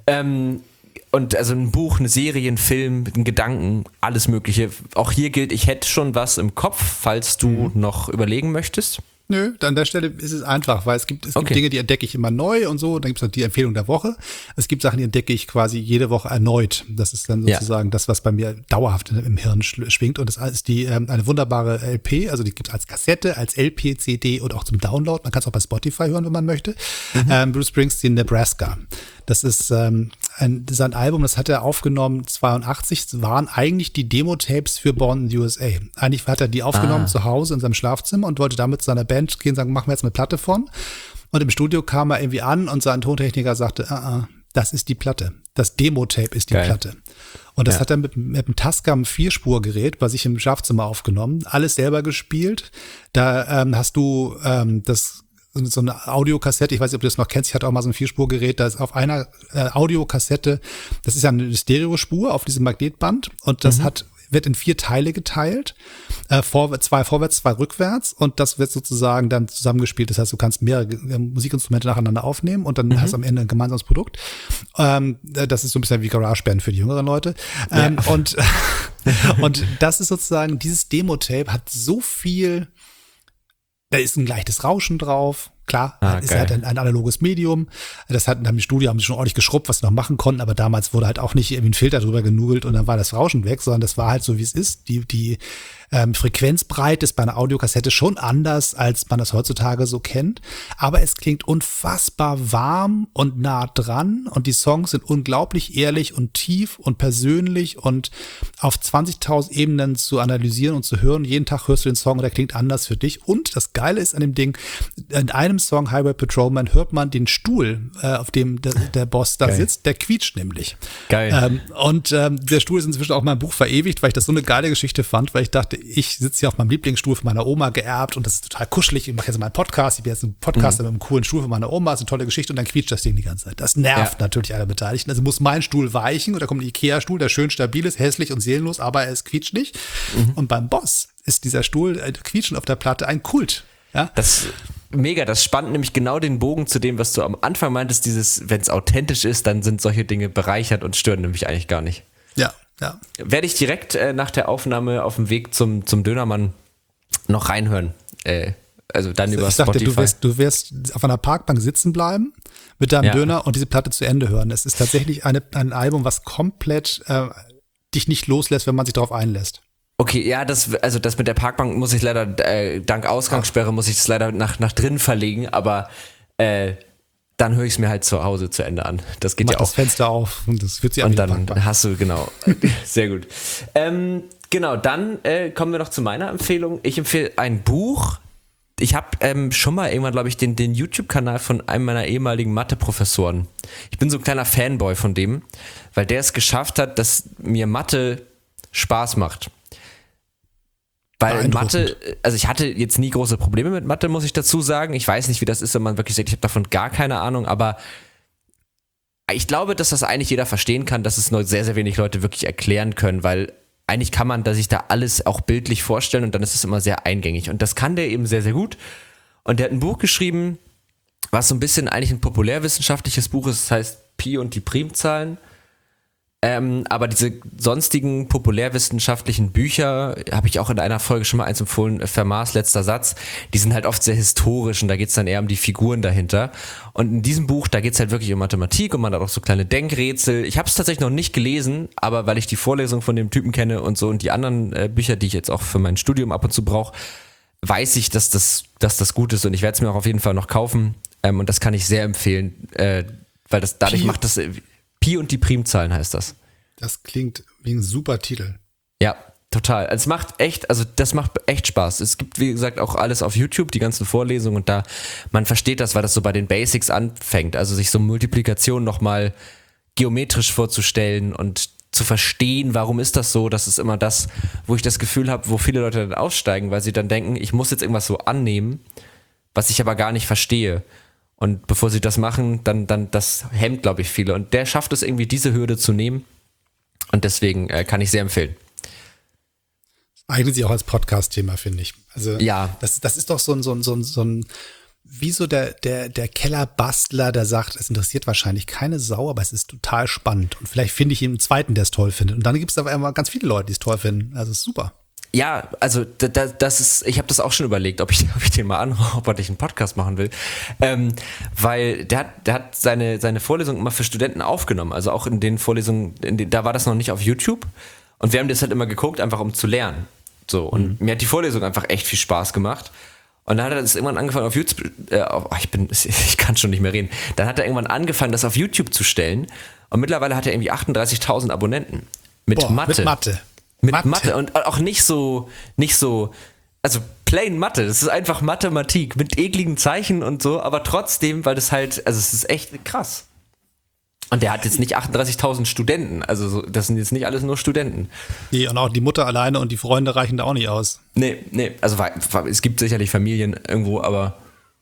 Und also ein Buch, eine Serie, ein Film, ein Gedanken, alles Mögliche. Auch hier gilt, ich hätte schon was im Kopf, falls du noch überlegen möchtest. Nö, an der Stelle ist es einfach, weil es gibt Dinge, die entdecke ich immer neu und so. Dann gibt es die Empfehlung der Woche. Es gibt Sachen, die entdecke ich quasi jede Woche erneut. Das ist dann sozusagen das, was bei mir dauerhaft im Hirn schwingt. Und das ist eine wunderbare LP. Also die gibt es als Kassette, als LP, CD und auch zum Download. Man kann es auch bei Spotify hören, wenn man möchte. Bruce Springsteen, Nebraska. Das ist sein Album, das hat er aufgenommen 82, das waren eigentlich die Demo-Tapes für Born in the USA. Eigentlich hat er die aufgenommen zu Hause in seinem Schlafzimmer und wollte damit zu seiner Band gehen und sagen, machen wir jetzt eine Platte von. Und im Studio kam er irgendwie an und sein Tontechniker sagte, das ist die Platte. Das Demo-Tape ist die Platte. Und das hat er mit dem Tascam 4-Spurgerät bei sich im Schlafzimmer aufgenommen, alles selber gespielt. Da hast du so eine Audiokassette, ich weiß nicht, ob du das noch kennst, ich hatte auch mal so ein 4-Spurgerät, da ist auf einer Audiokassette, das ist ja eine Stereospur auf diesem Magnetband und das wird in 4 Teile geteilt, 2 vorwärts, 2 rückwärts, und das wird sozusagen dann zusammengespielt, das heißt, du kannst mehrere Musikinstrumente nacheinander aufnehmen und dann hast du am Ende ein gemeinsames Produkt. Das ist so ein bisschen wie GarageBand für die jüngeren Leute. Und das ist sozusagen, dieses Demo-Tape hat so viel. Da ist ein leichtes Rauschen drauf. Klar, ist halt ein analoges Medium. Das hatten im Studio, haben sie schon ordentlich geschrubbt, was sie noch machen konnten, aber damals wurde halt auch nicht irgendwie ein Filter drüber genugelt und dann war das Rauschen weg, sondern das war halt so, wie es ist. Die Frequenzbreite ist bei einer Audiokassette schon anders, als man das heutzutage so kennt, aber es klingt unfassbar warm und nah dran und die Songs sind unglaublich ehrlich und tief und persönlich und auf 20.000 Ebenen zu analysieren und zu hören. Jeden Tag hörst du den Song und der klingt anders für dich, und das Geile ist an dem Ding, in einem Song Highway Patrolman hört man den Stuhl, auf dem der Boss da sitzt, der quietscht nämlich. Geil. Der Stuhl ist inzwischen auch in meinem Buch verewigt, weil ich das so eine geile Geschichte fand, weil ich dachte, ich sitze hier auf meinem Lieblingsstuhl von meiner Oma geerbt und das ist total kuschelig. Ich mache jetzt mal einen Podcast, ich bin jetzt ein Podcaster mit einem coolen Stuhl von meiner Oma, das ist eine tolle Geschichte, und dann quietscht das Ding die ganze Zeit. Das nervt natürlich alle Beteiligten. Also muss mein Stuhl weichen und da kommt ein Ikea-Stuhl, der schön stabil ist, hässlich und seelenlos, aber es quietscht nicht. Und beim Boss ist dieser Stuhl, quietschen auf der Platte, ein Kult. Ja? Das mega, das spannt nämlich genau den Bogen zu dem, was du am Anfang meintest, wenn es authentisch ist, dann sind solche Dinge bereichert und stören nämlich eigentlich gar nicht. Ja. Werde ich direkt nach der Aufnahme auf dem Weg zum Dönermann noch reinhören. Also dann über Spotify. Ich dachte, du wirst auf einer Parkbank sitzen bleiben mit deinem Döner und diese Platte zu Ende hören. Es ist tatsächlich ein Album, was komplett dich nicht loslässt, wenn man sich darauf einlässt. Okay, ja, das mit der Parkbank muss ich leider, dank Ausgangssperre muss ich das leider nach drinnen verlegen, aber dann höre ich es mir halt zu Hause zu Ende an. Das geht ja auch. Mach das Fenster auf und das wird sich an. Und dann hast du, genau, sehr gut. Genau, dann kommen wir noch zu meiner Empfehlung. Ich empfehle ein Buch. Ich habe schon mal irgendwann, glaube ich, den YouTube-Kanal von einem meiner ehemaligen Mathe-Professoren. Ich bin so ein kleiner Fanboy von dem, weil der es geschafft hat, dass mir Mathe Spaß macht. Weil Mathe, also ich hatte jetzt nie große Probleme mit Mathe, muss ich dazu sagen. Ich weiß nicht, wie das ist, wenn man wirklich sagt, ich habe davon gar keine Ahnung, aber ich glaube, dass das eigentlich jeder verstehen kann, dass es nur sehr, sehr wenig Leute wirklich erklären können, weil eigentlich kann man sich da alles auch bildlich vorstellen und dann ist es immer sehr eingängig. Und das kann der eben sehr, sehr gut. Und der hat ein Buch geschrieben, was so ein bisschen eigentlich ein populärwissenschaftliches Buch ist, das heißt Pi und die Primzahlen. Aber diese sonstigen populärwissenschaftlichen Bücher, habe ich auch in einer Folge schon mal eins empfohlen, Fermats letzter Satz, die sind halt oft sehr historisch und da geht es dann eher um die Figuren dahinter. Und in diesem Buch, da geht es halt wirklich um Mathematik und man hat auch so kleine Denkrätsel. Ich habe es tatsächlich noch nicht gelesen, aber weil ich die Vorlesung von dem Typen kenne und so und die anderen Bücher, die ich jetzt auch für mein Studium ab und zu brauche, weiß ich, dass das gut ist und ich werde es mir auch auf jeden Fall noch kaufen. Und das kann ich sehr empfehlen, weil das dadurch macht das... Pi und die Primzahlen heißt das. Das klingt wie ein super Titel. Ja, total. Das macht echt Spaß. Es gibt, wie gesagt, auch alles auf YouTube, die ganzen Vorlesungen und da, man versteht das, weil das so bei den Basics anfängt. Also sich so Multiplikation nochmal geometrisch vorzustellen und zu verstehen, warum ist das so, das ist immer das, wo ich das Gefühl habe, wo viele Leute dann aussteigen, weil sie dann denken, ich muss jetzt irgendwas so annehmen, was ich aber gar nicht verstehe. Und bevor sie das machen, dann das hemmt, glaube ich, viele. Und der schafft es irgendwie, diese Hürde zu nehmen. Und deswegen kann ich sehr empfehlen. Eignet sich auch als Podcast-Thema, finde ich. Also ja. Das ist doch so ein wie so der Kellerbastler, der sagt, es interessiert wahrscheinlich keine Sau, aber es ist total spannend. Und vielleicht finde ich einen zweiten, der es toll findet. Und dann gibt es aber immer ganz viele Leute, die es toll finden. Also es ist super. Ja, also das ist, ich habe das auch schon überlegt, ob ich den mal anrufe, ob ich einen Podcast machen will, weil der hat seine Vorlesung immer für Studenten aufgenommen, also auch in den Vorlesungen, da war das noch nicht auf YouTube und wir haben das halt immer geguckt, einfach um zu lernen, so und mir hat die Vorlesung einfach echt viel Spaß gemacht und dann hat er das irgendwann angefangen auf YouTube, ich kann schon nicht mehr reden, dann hat er irgendwann angefangen, das auf YouTube zu stellen und mittlerweile hat er irgendwie 38.000 Abonnenten mit Mathe. Mit Mathe und auch nicht so, also plain Mathe, das ist einfach Mathematik mit ekligen Zeichen und so, aber trotzdem, weil das halt, also es ist echt krass. Und der hat jetzt nicht 38.000 Studenten, also das sind jetzt nicht alles nur Studenten. Nee, und auch die Mutter alleine und die Freunde reichen da auch nicht aus. Nee, also es gibt sicherlich Familien irgendwo, aber...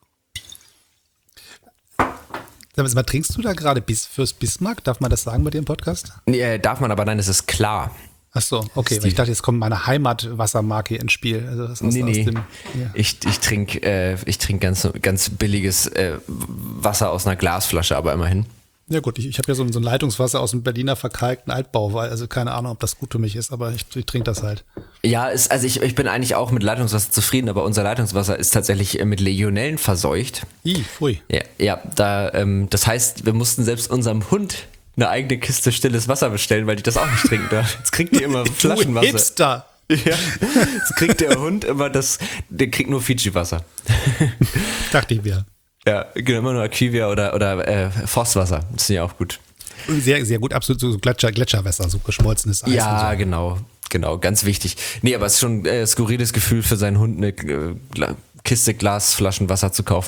Sag mal, trinkst du da gerade fürs Bismarck? Darf man das sagen bei dir im Podcast? Nee, darf man, aber nein, es ist klar. Ach so, okay, weil ich dachte, jetzt kommt meine Heimatwassermarke ins Spiel. Also das nee. Ich trinke ganz billiges Wasser aus einer Glasflasche, aber immerhin. Ja gut, ich habe ja so ein Leitungswasser aus dem Berliner verkalkten Altbau, also keine Ahnung, ob das gut für mich ist, aber ich trinke das halt. Ja, also ich bin eigentlich auch mit Leitungswasser zufrieden, aber unser Leitungswasser ist tatsächlich mit Legionellen verseucht. Pfui. Ja, das heißt, wir mussten selbst unserem Hund eine eigene Kiste stilles Wasser bestellen, weil die das auch nicht trinken darf. Jetzt kriegt die immer Flaschenwasser. Hipster! Ja, jetzt kriegt der Hund immer der kriegt nur Fiji-Wasser. Dachte ich mir. Ja, genau, immer nur Aquivia oder Forstwasser. Das ist ja auch gut. Sehr, sehr gut, absolut so Gletscherwasser, so geschmolzenes Eis. Ja, und so. genau, ganz wichtig. Nee, aber es ist schon ein skurriles Gefühl für seinen Hund, eine Kiste Glasflaschenwasser zu kaufen.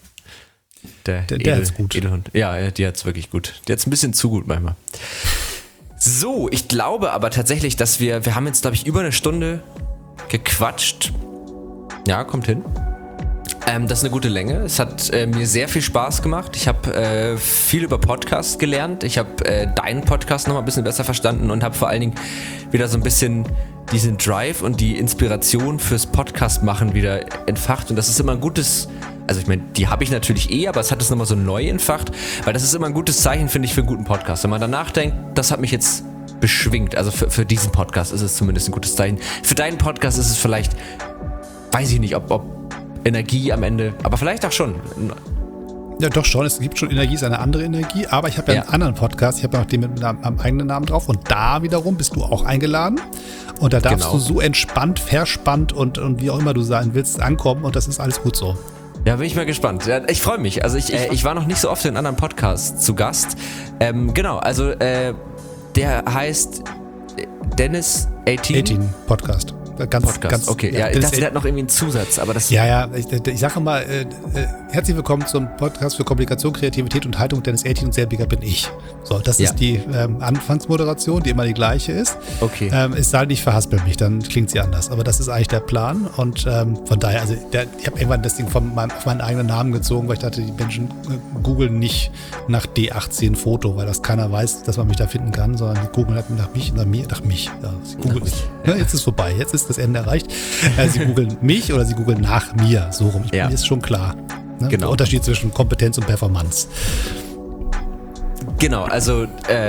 Der hat's gut. Edelhund. Ja, die hat's wirklich gut. Die hat's ein bisschen zu gut manchmal. So, ich glaube aber tatsächlich, dass wir haben jetzt, glaube ich, über eine Stunde gequatscht. Ja, kommt hin. Das ist eine gute Länge. Es hat mir sehr viel Spaß gemacht. Ich habe viel über Podcasts gelernt. Ich habe deinen Podcast noch mal ein bisschen besser verstanden und habe vor allen Dingen wieder so ein bisschen diesen Drive und die Inspiration fürs Podcast-Machen wieder entfacht. Und das ist immer ein gutes, also ich meine, die habe ich natürlich aber es hat es nochmal so neu entfacht, weil das ist immer ein gutes Zeichen, finde ich, für einen guten Podcast. Wenn man danach denkt, das hat mich jetzt beschwingt, also für diesen Podcast ist es zumindest ein gutes Zeichen. Für deinen Podcast ist es vielleicht, weiß ich nicht, ob Energie am Ende, aber vielleicht auch schon. Ja, doch schon. Es gibt schon Energie, ist eine andere Energie. Aber ich habe ja einen anderen Podcast. Ich habe ja noch den mit meinem eigenen Namen drauf. Und da wiederum bist du auch eingeladen. Und da darfst du so entspannt, verspannt und wie auch immer du sein willst, ankommen. Und das ist alles gut so. Ja, bin ich mal gespannt. Ja, ich freue mich. Also ich war noch nicht so oft in anderen Podcasts zu Gast. Genau, also der heißt Dennis 18. 18 Podcast. Podcast. Okay, ja, ich dachte, der hat noch irgendwie einen Zusatz, aber das... Ja, ich sage mal, herzlich willkommen zum Podcast für Kommunikation, Kreativität und Haltung. Dennis Ältjen und selbiger bin ich. So, das ist die Anfangsmoderation, die immer die gleiche ist. Okay. Es sei denn, ich verhaspel mich, dann klingt sie anders. Aber das ist eigentlich der Plan und von daher, also ich habe irgendwann das Ding auf meinen eigenen Namen gezogen, weil ich dachte, die Menschen googeln nicht nach D18 Foto, weil das keiner weiß, dass man mich da finden kann, sondern die googeln halt nach mich. Ja, sie googeln mich. Ja, jetzt ist vorbei, jetzt ist das Ende erreicht. Sie googeln mich oder sie googeln nach mir, so rum. Mir ist schon klar. Ne? Genau. Der Unterschied zwischen Kompetenz und Performance. Genau, also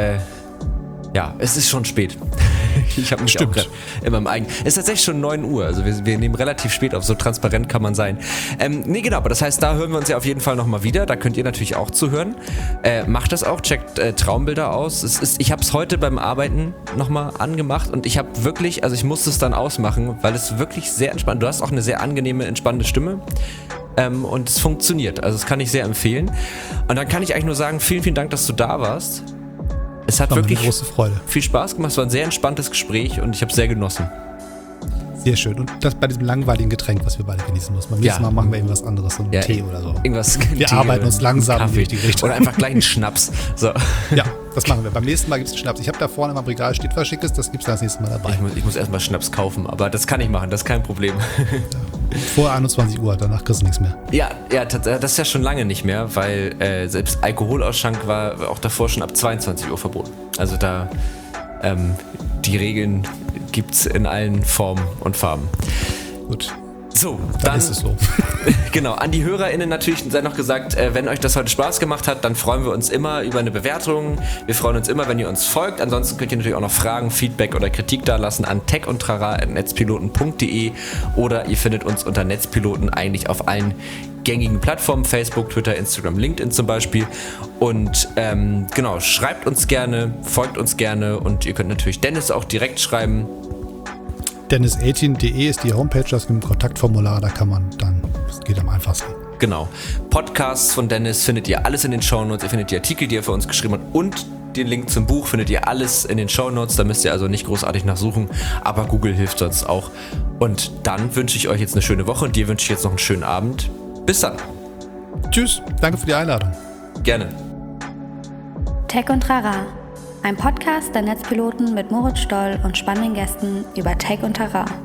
es ist schon spät. Ich habe mich auch gerade in meinem eigenen... Es ist tatsächlich schon 9 Uhr, also wir nehmen relativ spät auf, so transparent kann man sein. Genau, aber das heißt, da hören wir uns ja auf jeden Fall nochmal wieder, da könnt ihr natürlich auch zuhören. Macht das auch, checkt Traumbilder aus. Ich habe es heute beim Arbeiten nochmal angemacht und ich habe wirklich, also ich musste es dann ausmachen, weil es wirklich sehr entspannt, du hast auch eine sehr angenehme, entspannende Stimme. Und es funktioniert, also das kann ich sehr empfehlen. Und dann kann ich eigentlich nur sagen, vielen, vielen Dank, dass du da warst. Es hat wirklich eine große Freude. Viel Spaß gemacht, es war ein sehr entspanntes Gespräch und ich habe es sehr genossen. Sehr schön. Und das bei diesem langweiligen Getränk, was wir beide genießen müssen. Beim nächsten Mal machen wir irgendwas anderes, so einen Tee oder so. Wir arbeiten uns langsam in die richtige Richtung. Oder einfach gleich einen Schnaps. So. Ja, das machen wir. Beim nächsten Mal gibt es einen Schnaps. Ich habe da vorne im Regal steht was Schickes, das gibt es das nächste Mal dabei. Ich muss erstmal Schnaps kaufen, aber das kann ich machen, das ist kein Problem. Ja. Vor 21 Uhr, danach kriegst du nichts mehr. Ja, das ist ja schon lange nicht mehr, weil selbst Alkoholausschank war auch davor schon ab 22 Uhr verboten. Also da die Regeln gibt's in allen Formen und Farben. Gut. So, dann ist es so. Genau, an die HörerInnen natürlich sei noch gesagt, wenn euch das heute Spaß gemacht hat, dann freuen wir uns immer über eine Bewertung. Wir freuen uns immer, wenn ihr uns folgt. Ansonsten könnt ihr natürlich auch noch Fragen, Feedback oder Kritik dalassen an techundtrara@netzpiloten.de oder ihr findet uns unter Netzpiloten eigentlich auf allen gängigen Plattformen, Facebook, Twitter, Instagram, LinkedIn zum Beispiel. Und genau, schreibt uns gerne, folgt uns gerne und ihr könnt natürlich Dennis auch direkt schreiben. DennisAltjen.de ist die Homepage, das ist ein Kontaktformular, da kann man dann, das geht am einfachsten. Genau. Podcasts von Dennis findet ihr alles in den Shownotes, ihr findet die Artikel, die er für uns geschrieben hat und den Link zum Buch findet ihr alles in den Shownotes, da müsst ihr also nicht großartig nachsuchen, aber Google hilft sonst auch. Und dann wünsche ich euch jetzt eine schöne Woche und dir wünsche ich jetzt noch einen schönen Abend. Bis dann. Tschüss, danke für die Einladung. Gerne. Tech und Trara, ein Podcast der Netzpiloten mit Moritz Stoll und spannenden Gästen über Tech und Trara.